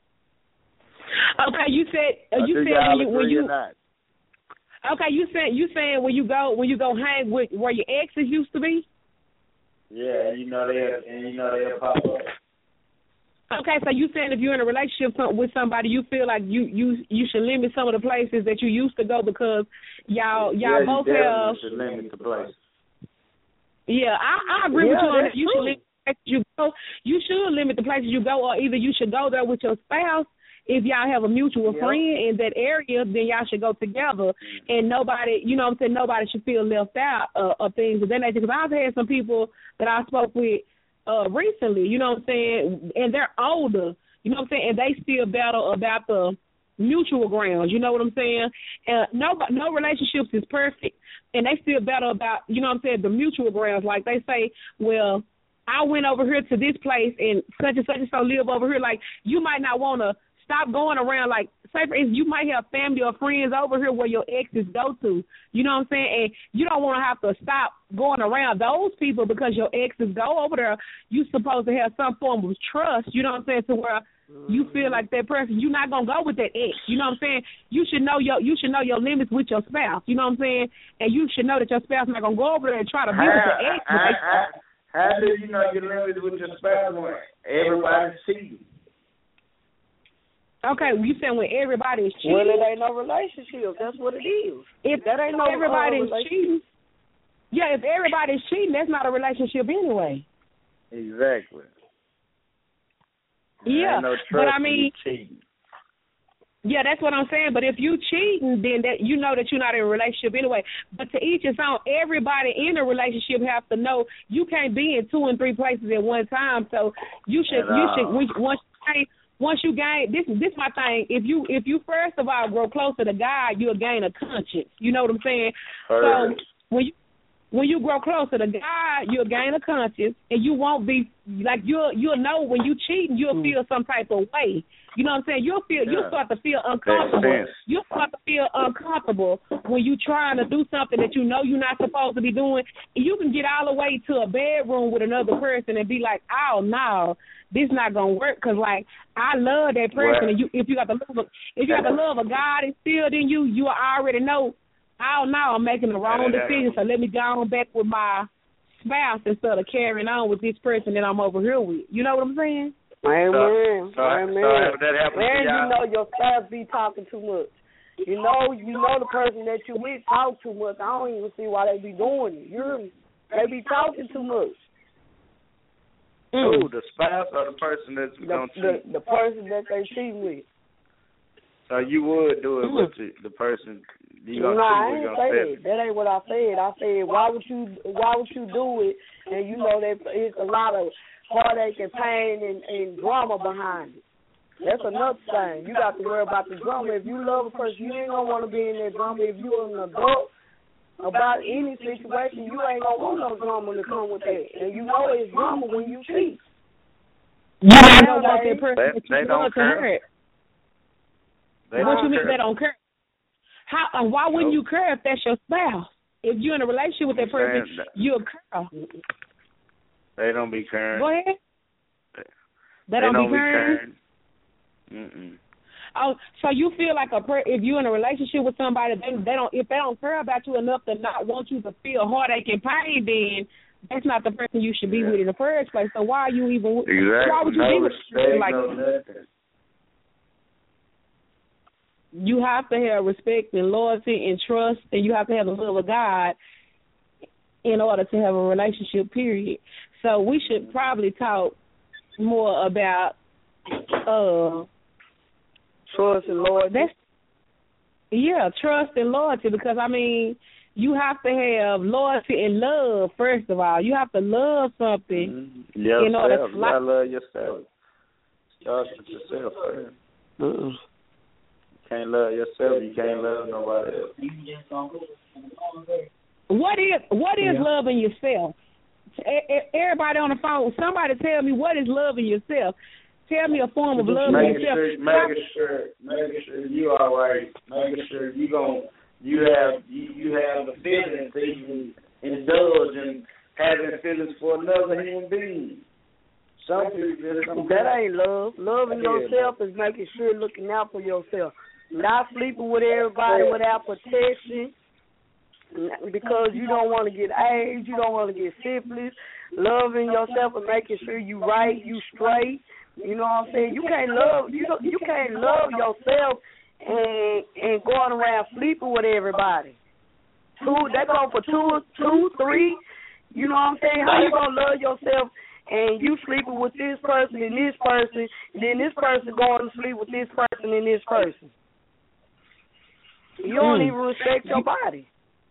[SPEAKER 3] Okay, you said uh,
[SPEAKER 8] Or
[SPEAKER 3] you
[SPEAKER 8] do
[SPEAKER 3] said
[SPEAKER 8] y'all
[SPEAKER 3] when you when
[SPEAKER 8] agree
[SPEAKER 3] you
[SPEAKER 8] or not?
[SPEAKER 3] okay you said you saying when you go when you go hang with where your exes used to be.
[SPEAKER 8] Yeah, and you know they and you know they'll pop up.
[SPEAKER 3] Okay, so you saying if you're in a relationship some- with somebody, you feel like you you you should limit some of the places that you used to go because y'all y'all
[SPEAKER 8] yeah,
[SPEAKER 3] both
[SPEAKER 8] you definitely
[SPEAKER 3] have.
[SPEAKER 8] should limit the place.
[SPEAKER 3] Yeah, I, I agree
[SPEAKER 9] Yeah,
[SPEAKER 3] with you on
[SPEAKER 9] that's
[SPEAKER 3] that. You
[SPEAKER 9] true.
[SPEAKER 3] should limit the places you go. You should limit the places you go, or either you should go there with your spouse. If y'all have a mutual
[SPEAKER 9] Yep.
[SPEAKER 3] friend in that area, then y'all should go together. And nobody, you know what I'm saying, nobody should feel left out uh, of things of that nature. Because I've had some people that I spoke with uh, recently, you know what I'm saying, and they're older, you know what I'm saying, and they still battle about the mutual grounds, you know what I'm saying? Uh, no, no relationships is perfect, and they still battle about, you know what I'm saying, the mutual grounds. Like they say, well, I went over here to this place and such and such and so live over here. Like, you might not want to stop going around, like, say for instance, you might have family or friends over here where your exes go to, you know what I'm saying, and you don't want to have to stop going around those people because your exes go over there. You're supposed to have some form of trust, you know what I'm saying, to where you feel like that person, you're not going to go with that ex, you know what I'm saying. You should know your you should know your limits with your spouse, you know what I'm saying, and you should know that your spouse not going to go over there and try to be with the ex.
[SPEAKER 8] How, how, how do you know your limits with your spouse when everybody's cheating?
[SPEAKER 3] Okay, well, you saying when everybody is cheating?
[SPEAKER 9] Well, it ain't no relationship. That's what it is.
[SPEAKER 3] If
[SPEAKER 9] that ain't no
[SPEAKER 3] everybody
[SPEAKER 9] uh,
[SPEAKER 3] is cheating, yeah, if everybody's cheating, that's not a relationship anyway.
[SPEAKER 8] Exactly.
[SPEAKER 3] Yeah,
[SPEAKER 8] Ain't no
[SPEAKER 3] but I
[SPEAKER 8] trust
[SPEAKER 3] mean,
[SPEAKER 8] in cheating.
[SPEAKER 2] Yeah, that's what I'm saying. But if you cheating, then that you know that you're not in a relationship anyway. But to each his own. Everybody in a relationship have to know you can't be in two and three places at one time. So you should
[SPEAKER 8] And,
[SPEAKER 2] you
[SPEAKER 8] uh,
[SPEAKER 2] should once once you gain, once you gain this this my thing. If you if you first of all grow closer to God, you'll gain a conscience. You know what I'm saying?
[SPEAKER 8] Heard.
[SPEAKER 2] So when you when you grow closer to God, you'll gain a conscience, and you won't be like you'll you'll know when you cheating, you'll feel some type of way. You know what I'm saying? You'll feel you'll
[SPEAKER 8] Yeah.
[SPEAKER 2] start to feel
[SPEAKER 8] Makes
[SPEAKER 2] uncomfortable.
[SPEAKER 8] sense.
[SPEAKER 2] You'll start to feel uncomfortable when you trying to do something that you know you're not supposed to be doing. And you can get all the way to a bedroom with another person and be like, oh no, this not gonna work because like I love that person.
[SPEAKER 8] Well,
[SPEAKER 2] and you if you got the love of, if you got the love of God instilled in you, you already know. Oh no, I'm making the wrong decision. So let me go on back with my spouse instead of carrying on with this person that I'm over here with. You know what I'm saying?
[SPEAKER 3] Amen.
[SPEAKER 8] So, so,
[SPEAKER 3] Amen.
[SPEAKER 8] so if that happens
[SPEAKER 3] And
[SPEAKER 8] to y'all,
[SPEAKER 3] you know your spouse be talking too much. You know, you know the person that you with talk too much. I don't even see why they be doing it. You hear me? They be talking too much.
[SPEAKER 8] who, the spouse or the person that's
[SPEAKER 3] The
[SPEAKER 8] gonna
[SPEAKER 3] the,
[SPEAKER 8] cheat?
[SPEAKER 3] the person that they cheat with.
[SPEAKER 8] So you would do it with the, the person you gonna
[SPEAKER 3] no, I
[SPEAKER 8] cheat with?
[SPEAKER 3] ain't
[SPEAKER 8] Gonna
[SPEAKER 3] say
[SPEAKER 8] say
[SPEAKER 3] that. That ain't what I said. I said why would you why would you do it? And you know that it's a lot of heartache and pain and, and drama behind it. That's another thing. You got to worry about the drama. If you love a person, you ain't gonna want to be in that drama. If you're an adult about any situation, you ain't gonna want no drama to come with that. And you know it's drama when you cheat.
[SPEAKER 2] You don't want that person
[SPEAKER 8] They-
[SPEAKER 2] that
[SPEAKER 8] they
[SPEAKER 2] you
[SPEAKER 8] don't
[SPEAKER 2] love to
[SPEAKER 8] care.
[SPEAKER 2] hurt.
[SPEAKER 8] They
[SPEAKER 2] What
[SPEAKER 8] don't
[SPEAKER 2] you mean
[SPEAKER 8] care.
[SPEAKER 2] they don't care? How and why wouldn't
[SPEAKER 8] Nope.
[SPEAKER 2] you care if that's your spouse? If you're in a relationship with that person,
[SPEAKER 8] saying that-
[SPEAKER 2] you'll care.
[SPEAKER 8] They don't be caring.
[SPEAKER 2] Go ahead.
[SPEAKER 8] They,
[SPEAKER 2] They don't,
[SPEAKER 8] don't
[SPEAKER 2] be caring.
[SPEAKER 8] Mm-mm.
[SPEAKER 2] Oh, so you feel like a per- if you're in a relationship with somebody, they they don't if they don't care about you enough to not want you to feel heartache and pain, then that's not the person you should be
[SPEAKER 8] Yeah.
[SPEAKER 2] with in the first place. So why are you even?
[SPEAKER 8] Exactly.
[SPEAKER 2] Why would you
[SPEAKER 8] no
[SPEAKER 2] be with
[SPEAKER 8] respect,
[SPEAKER 2] somebody like
[SPEAKER 8] no
[SPEAKER 2] that?
[SPEAKER 8] nothing.
[SPEAKER 2] You have to have respect and loyalty and trust, and you have to have the love of God in order to have a relationship, period. So we should probably talk more about uh
[SPEAKER 3] Trust and loyalty.
[SPEAKER 2] that's yeah, trust and loyalty, because I mean you have to have loyalty and love first of all. You have to love something
[SPEAKER 8] Mm-hmm. Yourself.
[SPEAKER 2] in order to
[SPEAKER 8] You
[SPEAKER 2] like
[SPEAKER 8] gotta love yourself. Start with yourself first.
[SPEAKER 3] Uh-uh.
[SPEAKER 8] Can't love yourself, you can't love nobody else.
[SPEAKER 2] what is what is
[SPEAKER 3] Yeah.
[SPEAKER 2] loving yourself? E- e- Everybody on the phone, somebody tell me what is loving yourself. Tell me a form of loving
[SPEAKER 8] Making
[SPEAKER 2] yourself.
[SPEAKER 8] sure, making sure, making sure you all right. Making sure you gon' you have you, you have the feelings that you can indulge in having feelings for another human being. Some people just don't.
[SPEAKER 3] That ain't love. Loving
[SPEAKER 8] Yeah.
[SPEAKER 3] yourself is making sure looking out for yourself. Not sleeping with everybody without protection because you don't want to get AIDS, you don't want to get syphilis. Loving yourself and making sure you right, you straight. You know what I'm saying? You can't love you don't, you can't love yourself and and going around sleeping with everybody. Two they go for two two, three, you know what I'm saying? How you gonna love yourself and you sleeping with this person and this person, and then this person going to sleep with this person and this person? You don't
[SPEAKER 2] Mm.
[SPEAKER 3] even respect your body.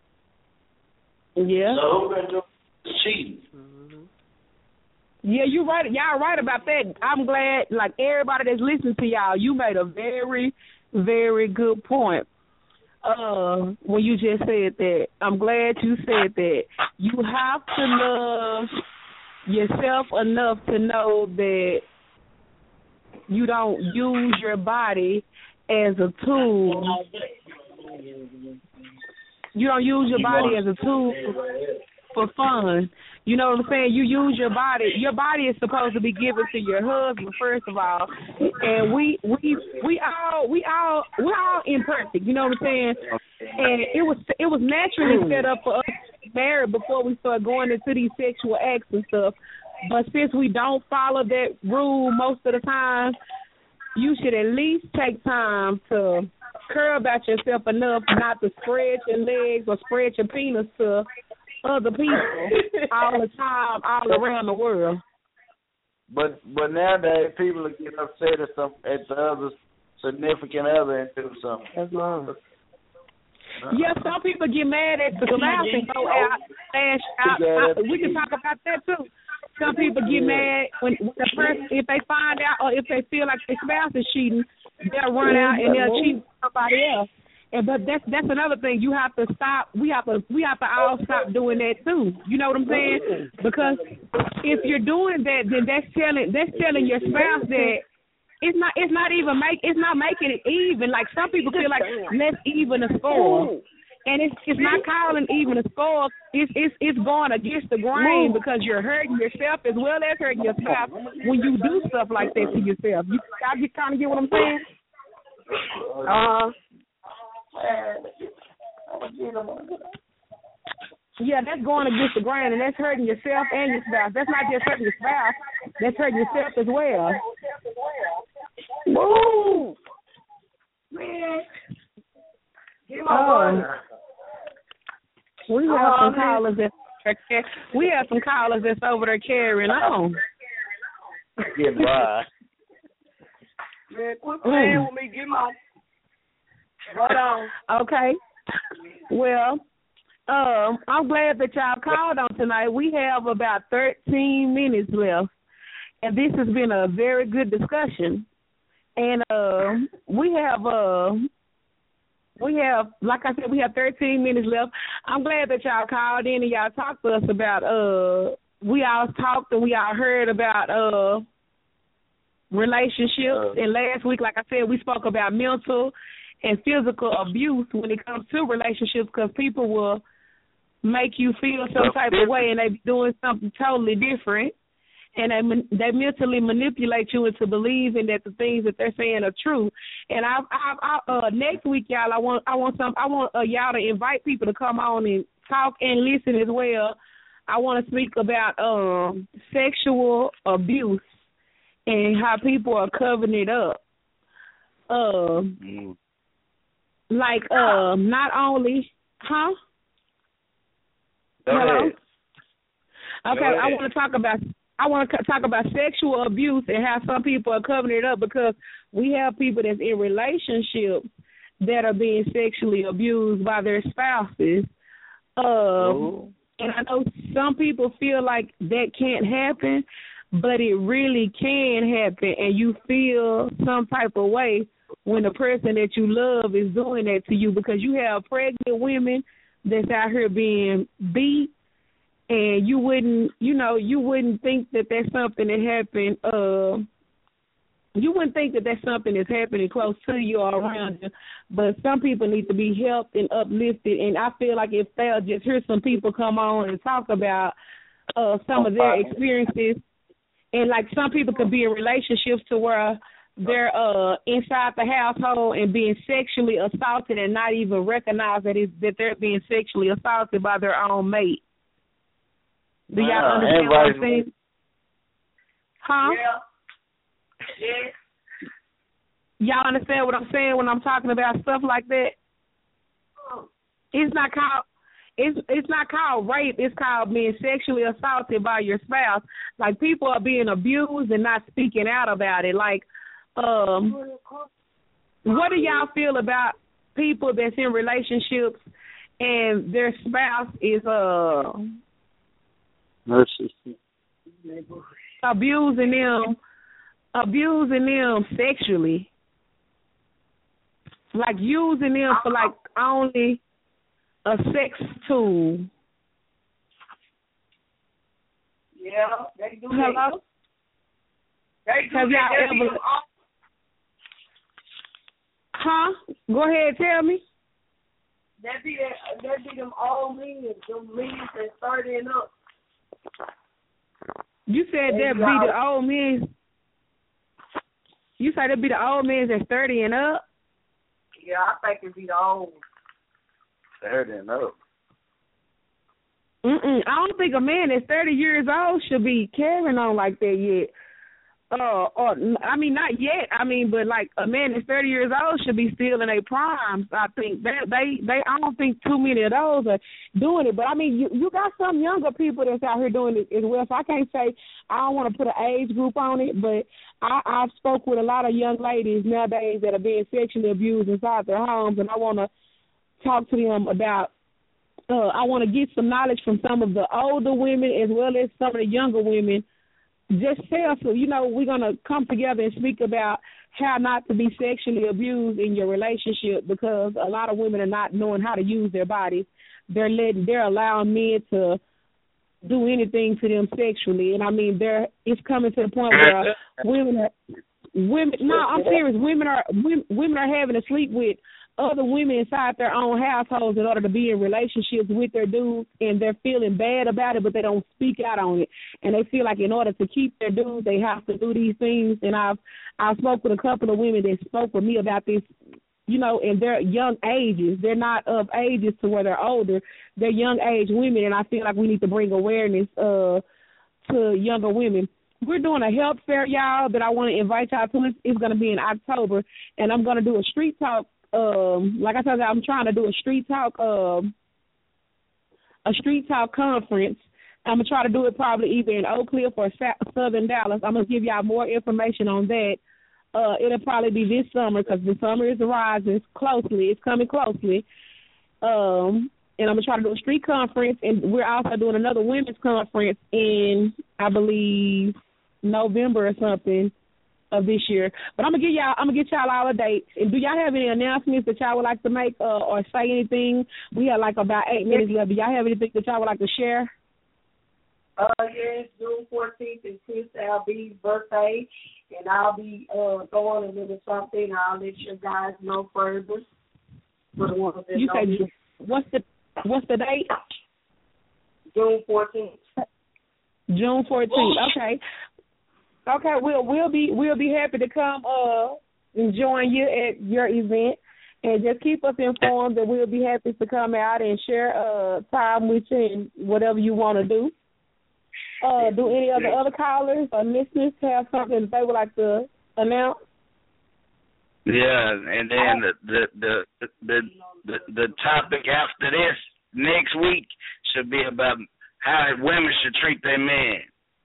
[SPEAKER 2] Yeah.
[SPEAKER 5] So who been doing cheating?
[SPEAKER 2] Yeah, you're right. Y'all right about that. I'm glad, like, everybody that's listening to y'all, you made a very, very good point uh, when you just said that. I'm glad you said that. You have to love yourself enough to know that you don't use your body as a tool. You don't use your body as a tool for fun. You know what I'm saying? You use your body. Your body is supposed to be given to your husband first of all, and we we we all we all we're all imperfect. You know what I'm saying? And it was it was naturally set up for us to get married before we start going into these sexual acts and stuff. But since we don't follow that rule most of the time, you should at least take time to care about yourself enough not to spread your legs or spread your penis to other people all the time, all around the world.
[SPEAKER 8] But but nowadays people get upset at some at the other significant other and do something.
[SPEAKER 9] That's mine.
[SPEAKER 8] Uh-uh.
[SPEAKER 2] Yeah, some people get mad at the spouse and go out, lash out. I, we can talk about that too. Some people get mad when, when the person, if they find out or if they feel like their spouse is cheating, they'll run out and they'll cheat with somebody else. And but that's that's another thing. You have to stop. We have to we have to all stop doing that too. You know what I'm saying? Because if you're doing that, then that's telling that's telling your spouse that it's not it's not even make it's not making it even. Like some people feel like let's even a score, and it's it's not calling even a score. It's it's it's going against the grain because you're hurting yourself as well as hurting your spouse when you do stuff like that to yourself. You I just kind of get what I'm saying? Uh. Yeah, that's going against the grain, and that's hurting yourself and your spouse. That's not just hurting your spouse; that's hurting yourself as well. Woo, man! Oh, we have some callers that we have some callers that's over there carrying on.
[SPEAKER 8] Get by.
[SPEAKER 9] Man, quit playing mm. with me. Get my. Hold on.
[SPEAKER 2] Okay. Well, um, I'm glad that y'all called on tonight. We have about thirteen minutes left, and this has been a very good discussion. And uh, we have, uh, we have, like I said, we have thirteen minutes left. I'm glad that y'all called in and y'all talked to us about. Uh, we all talked and we all heard about uh, relationships. Uh, and last week, like I said, we spoke about mental and physical abuse when it comes to relationships, because people will make you feel some type of way and they be doing something totally different, and they they mentally manipulate you into believing that the things that they're saying are true. And I, I, I uh, next week, y'all, I want I want some I want uh, y'all to invite people to come on and talk and listen as well. I want to speak about um, sexual abuse and how people are covering it up. Uh, mm. Like, uh, not only, huh?
[SPEAKER 8] Go
[SPEAKER 2] Hello?
[SPEAKER 8] ahead.
[SPEAKER 2] Okay,
[SPEAKER 8] Go ahead.
[SPEAKER 2] I want to talk about I want to talk about sexual abuse and how some people are covering it up, because we have people that's in relationships that are being sexually abused by their spouses. Um, and I know some people feel like that can't happen, but it really can happen, and you feel some type of way when the person that you love is doing that to you, because you have pregnant women that's out here being beat, and you wouldn't, you know, you wouldn't think that that's something that happened. Uh, you wouldn't think that that's something that's happening close to you or around you, but some people need to be helped and uplifted. And I feel like if they'll just hear some people come on and talk about uh, some of their experiences, and like some people could be in relationships to where they're uh, inside the household and being sexually assaulted and not even recognize that it's, that they're being sexually assaulted by their own mate. Do y'all
[SPEAKER 8] uh,
[SPEAKER 2] understand what I'm saying? Huh?
[SPEAKER 9] Yeah.
[SPEAKER 2] Yeah. Y'all understand what I'm saying when I'm talking about stuff like that? It's not called it's it's not called rape. It's called being sexually assaulted by your spouse. Like, people are being abused and not speaking out about it. Like, Um, what do y'all feel about people that's in relationships and their spouse is uh abusing them, abusing them sexually, like using them for like only a sex tool?
[SPEAKER 9] Yeah, they do.
[SPEAKER 2] Hello?
[SPEAKER 9] They do.
[SPEAKER 2] Have y'all
[SPEAKER 9] They
[SPEAKER 2] ever? Huh? Go ahead, tell me.
[SPEAKER 9] That be that, that be them old men, them men that starting up.
[SPEAKER 2] You said that be the old men. You said that be the old men that's thirty and up.
[SPEAKER 9] Yeah, I think it be the old.
[SPEAKER 8] Thirty and up.
[SPEAKER 2] Mm-mm. I don't think a man that's thirty years old should be carrying on like that yet. uh, or I mean, not yet. I mean, but like a man that's thirty years old should be still in their primes. I think they, they, they. I don't think too many of those are doing it. But I mean, you, you got some younger people that's out here doing it as well. So I can't say I don't want to put an age group on it, but I, I've spoke with a lot of young ladies nowadays that are being sexually abused inside their homes, and I want to talk to them about. Uh, I want to get some knowledge from some of the older women as well as some of the younger women. Just tell, so you know, we're gonna come together and speak about how not to be sexually abused in your relationship, because a lot of women are not knowing how to use their bodies. They're letting, they're allowing men to do anything to them sexually, and I mean, they're it's coming to the point where women are women. No, I'm serious. Women are women, women are having to sleep with other women inside their own households in order to be in relationships with their dudes, and they're feeling bad about it, but they don't speak out on it. And they feel like in order to keep their dudes, they have to do these things. And I've I spoke with a couple of women that spoke with me about this, you know, in their young ages. They're not of ages to where they're older. They're young age women, and I feel like we need to bring awareness uh, to younger women. We're doing a health fair, y'all, that I want to invite y'all to. It's, it's going to be in October, and I'm going to do a street talk. Um, like I said, I'm trying to do a street talk, um, a street talk conference. I'm gonna try to do it probably either in Oak Cliff or Southern Dallas. I'm gonna give y'all more information on that. Uh, it'll probably be this summer because the summer is rising closely. It's coming closely. Um, and I'm gonna try to do a street conference, and we're also doing another women's conference in, I believe, November or something of this year. But I'm gonna get y'all I'm gonna get y'all all a date. And do y'all have any announcements that y'all would like to make uh, or say anything? We have like about eight minutes left. Do y'all have anything that y'all would like to share?
[SPEAKER 3] Uh yes, June fourteenth is Chris Albie's birthday, and I'll be uh throwing a little something. I'll let you guys know further. For the ones that
[SPEAKER 2] you
[SPEAKER 3] know
[SPEAKER 2] say
[SPEAKER 3] me.
[SPEAKER 2] what's the what's the date?
[SPEAKER 3] June fourteenth.
[SPEAKER 2] June fourteenth. Okay. Okay, we'll we'll be we'll be happy to come uh and join you at your event, and just keep us informed that we'll be happy to come out and share uh time with you and whatever you want to do. Uh, do any other other callers or listeners have something that they would like to announce?
[SPEAKER 6] Yeah, and then the the the the the, the topic after this next week should be about how women should treat their men.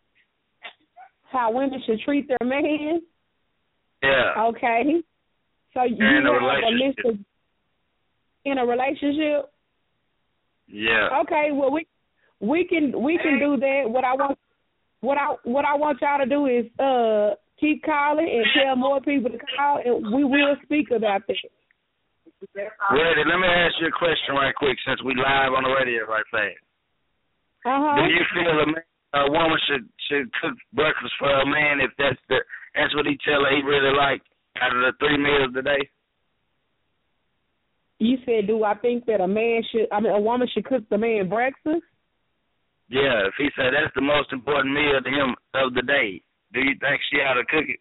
[SPEAKER 2] How women should treat their man?
[SPEAKER 6] Yeah.
[SPEAKER 2] Okay. So you
[SPEAKER 6] in a
[SPEAKER 2] have a list
[SPEAKER 6] relationship.
[SPEAKER 2] of in a relationship?
[SPEAKER 6] Yeah.
[SPEAKER 2] Okay, well we we can we can do that. What I want what I what I want y'all to do is uh keep calling and tell more people to call, and we will speak about that.
[SPEAKER 6] Ready, let me ask you a question right quick since we live on the radio right fast.
[SPEAKER 2] Uh-huh.
[SPEAKER 6] Do you feel a man a woman should should cook breakfast for a man if that's the that's what he tell her he really like out of the three meals a day?
[SPEAKER 2] You said, do I think that a man should? I mean, a woman should cook the man breakfast?
[SPEAKER 6] Yeah, if he said that's the most important meal to him of the day, do you think she ought to cook it?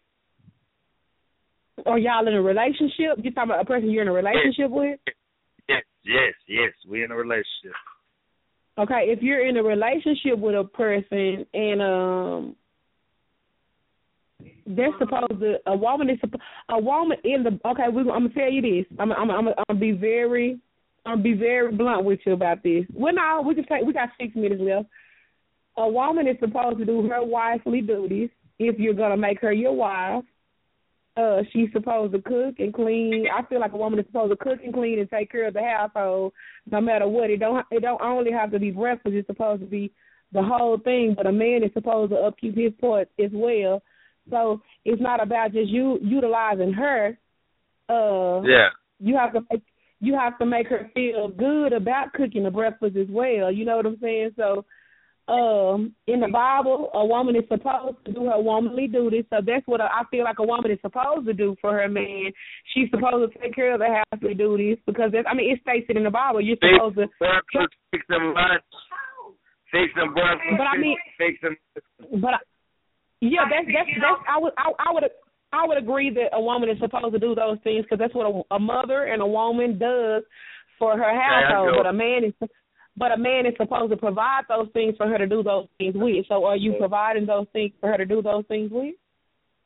[SPEAKER 2] Or y'all in a relationship? You talking about a person you're in a relationship
[SPEAKER 6] yes.
[SPEAKER 2] with?
[SPEAKER 6] Yes, yes, yes. We in a relationship.
[SPEAKER 2] Okay, if you're in a relationship with a person and um, they're supposed to, a woman is a woman in the. Okay, we, I'm gonna tell you this. I'm, I'm, I'm, I'm gonna be very, I'm gonna be very blunt with you about this. Well, no, we can take. We got six minutes left. A woman is supposed to do her wifely duties. If you're gonna make her your wife, uh, she's supposed to cook and clean. I feel like a woman is supposed to cook and clean and take care of the household, no matter what. It don't. It don't only have to be breakfast. It's supposed to be the whole thing. But a man is supposed to upkeep his part as well. So it's not about just you utilizing her. Uh,
[SPEAKER 6] yeah.
[SPEAKER 2] You have to make you have to make her feel good about cooking the breakfast as well. You know what I'm saying? So, um, in the Bible, a woman is supposed to do her womanly duties. So that's what I feel like a woman is supposed to do for her man. She's supposed to take care of the household duties because that's, I mean it states it in the Bible. You're supposed
[SPEAKER 6] fix
[SPEAKER 2] to
[SPEAKER 6] breakfast, fix them lunch, fix them breakfast,
[SPEAKER 2] but I mean,
[SPEAKER 6] fix them.
[SPEAKER 2] But. I, Yeah, that's that's that's. I would I, I would I would agree that a woman is supposed to do those things because that's what a, a mother and a woman does for her household. But a man is but a man is supposed to provide those things for her to do those things with. So, are you providing those things for her to do those things with?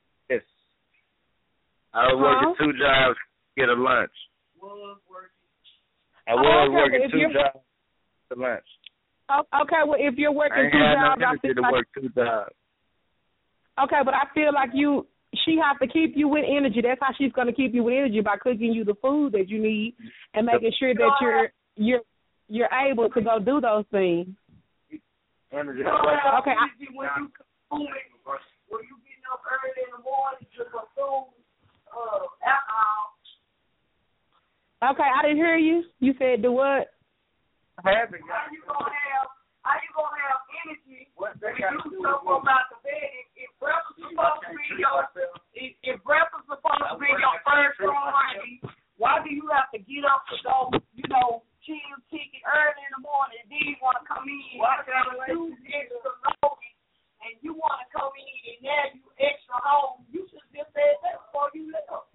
[SPEAKER 6] I was
[SPEAKER 2] Huh?
[SPEAKER 6] working two jobs to get a lunch.
[SPEAKER 5] Was working.
[SPEAKER 6] I was
[SPEAKER 2] Oh, okay, but
[SPEAKER 6] working
[SPEAKER 2] if
[SPEAKER 6] two
[SPEAKER 2] you're-
[SPEAKER 6] jobs to lunch.
[SPEAKER 2] Oh, okay, well, if you're
[SPEAKER 6] I
[SPEAKER 2] working
[SPEAKER 6] ain't
[SPEAKER 2] two
[SPEAKER 6] had
[SPEAKER 2] jobs,
[SPEAKER 6] no
[SPEAKER 2] I
[SPEAKER 6] energy
[SPEAKER 2] feel
[SPEAKER 6] to
[SPEAKER 2] like,
[SPEAKER 6] work two jobs.
[SPEAKER 2] okay, but I feel like you, she has to keep you with energy. That's how she's going to keep you with energy, by cooking you the food that you need and making sure that you're you're you're able to go do those things.
[SPEAKER 6] Energy.
[SPEAKER 2] Okay. I,
[SPEAKER 5] When you when you getting up early in the morning to consume uh, alcohol.
[SPEAKER 2] okay, I didn't hear you. You said do what?
[SPEAKER 5] How you gonna have? How you gonna have energy when you come up out the bed? If, if breakfast is supposed to be your, if, if breakfast is supposed to be your first priority, why do you have to get up to go? You know, chill, kick it early in the morning, and then you want to come in and do extra loading, and you want to come in and now you extra home. You should just said that before you left.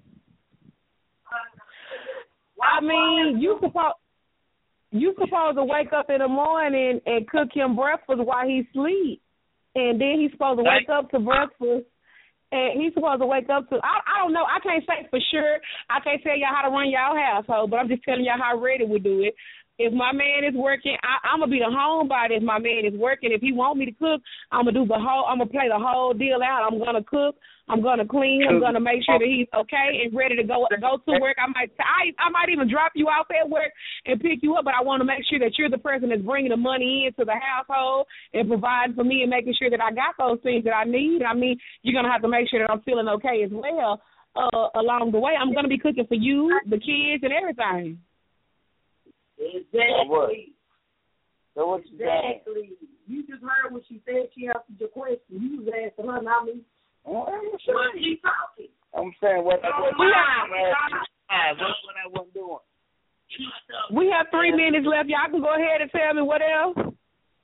[SPEAKER 2] I mean, you supposed you supposed to wake up in the morning and cook him breakfast while he sleep, and then he's supposed to wake up to breakfast, and he's supposed to wake up to. I I don't know. I can't say for sure. I can't tell y'all how to run y'all household, but I'm just telling y'all how Reddy would do it. If my man is working, I, I'm gonna be the homebody. If my man is working, if he want me to cook, I'm gonna do the whole. I'm gonna play the whole deal out. I'm gonna cook. I'm gonna clean. I'm gonna make sure that he's okay and ready to go go to work. I might I I might even drop you off at work and pick you up, but I want to make sure that you're the person that's bringing the money into the household and providing for me and making sure that I got those things that I need. I mean, you're gonna have to make sure that I'm feeling okay as well uh, along the way. I'm gonna be cooking for you, the kids, and everything.
[SPEAKER 5] Exactly.
[SPEAKER 8] So what you saying?
[SPEAKER 5] Exactly. You just heard what she said. She answered your question. You was asking her, not me.
[SPEAKER 8] Well,
[SPEAKER 5] What are you talking?
[SPEAKER 8] I'm saying what I
[SPEAKER 5] Oh,
[SPEAKER 8] wasn't
[SPEAKER 5] my.
[SPEAKER 8] That's what I wasn't doing.
[SPEAKER 2] We have three minutes left. Y'all can go ahead and tell me what else.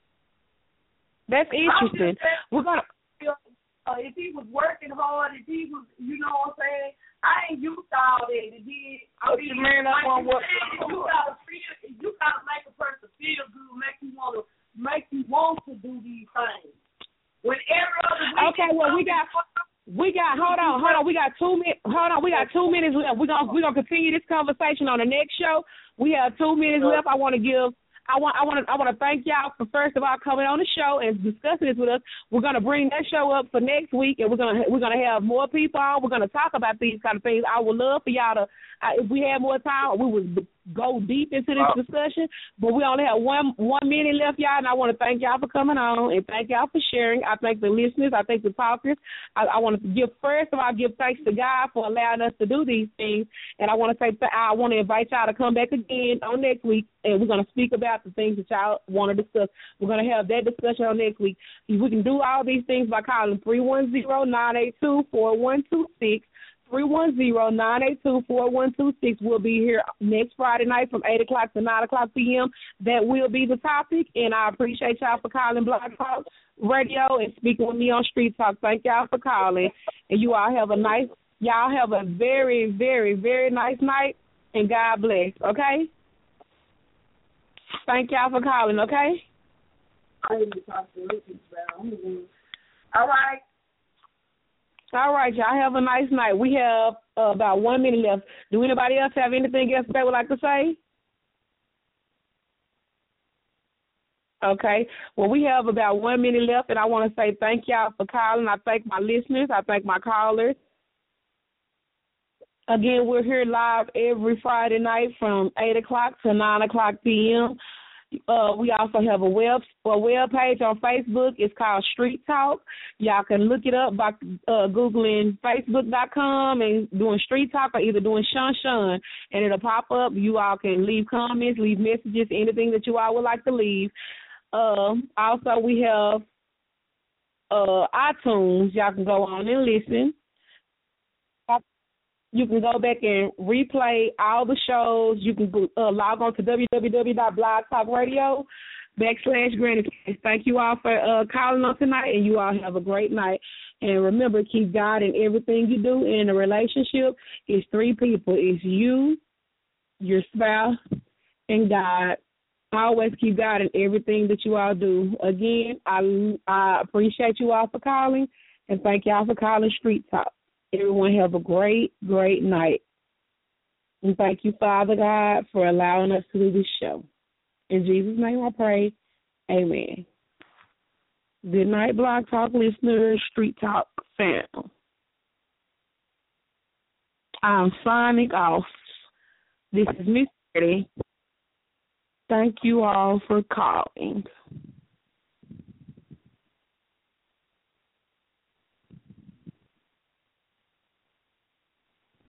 [SPEAKER 2] That's interesting. We're gonna.
[SPEAKER 5] Uh, if he was working hard, if he was, you know what I'm saying, I ain't used to all that. If he, I mean,
[SPEAKER 8] man,
[SPEAKER 5] like
[SPEAKER 8] I want
[SPEAKER 5] you
[SPEAKER 8] what?
[SPEAKER 5] said, you gotta feel, you gotta make a person feel good, make you want to, make you want to do these things. When every other week,
[SPEAKER 2] Okay, well we got we got hold on, hold on, we got two minutes hold on, we got two minutes left. We're gonna we're gonna continue this conversation on the next show. We have two minutes left. I wanna give I want I want to I want to thank y'all for first of all coming on the show and discussing this with us. We're gonna bring that show up for next week, and we're gonna we're gonna have more people on. We're gonna talk about these kind of things. I would love for y'all to, uh, if we had more time, we would go deep into this discussion. But we only have one one minute left, y'all, and I want to thank y'all for coming on and thank y'all for sharing. I thank the listeners. I thank the talkers. I, I want to give first of all give thanks to God for allowing us to do these things, and I want to say th- I want to invite y'all to come back again on next week, and we're gonna speak about the things that y'all want to discuss. We're gonna have that discussion on next week. We can do all these things by calling three one zero, nine eight two, four one two six. three one zero, nine eight two, four one two six. We'll be here next Friday night from eight o'clock to nine o'clock p.m. That will be the topic, and I appreciate y'all for calling Blog Talk Radio and speaking with me on Street Talk. Thank y'all for calling, and you all have a nice, y'all have a very, very, very nice night, and God bless, okay? Thank y'all for calling, okay?
[SPEAKER 5] I need to talk to Lucas about it. All right.
[SPEAKER 2] All right, y'all have a nice night. We have uh, about one minute left. Do anybody else have anything else they would like to say? Okay. Well, we have about one minute left, and I want to say thank y'all for calling. I thank my listeners. I thank my callers. Again, we're here live every Friday night from eight o'clock to nine o'clock p.m. Uh, we also have a web a web page on Facebook. It's called Street Talk. Y'all can look it up by uh, Googling Facebook dot com and doing Street Talk, or either doing Shun Shun, and it'll pop up. You all can leave comments, leave messages, anything that you all would like to leave. Uh, also, we have uh, iTunes. Y'all can go on and listen. You can go back and replay all the shows. You can uh, log on to w w w dot blog talk radio backslash Granny. Thank you all for uh, calling on tonight, and you all have a great night. And remember, keep God in everything you do. In a relationship, it's three people. It's you, your spouse, and God. Always keep God in everything that you all do. Again, I, I appreciate you all for calling, and thank y'all for calling Street Talk. Everyone have a great, great night. And thank you, Father God, for allowing us to do this show. In Jesus' name I pray, amen. Good night, Blog Talk listeners, Street Talk fam. I'm signing off. This is Miss Freddie. Thank you all for calling.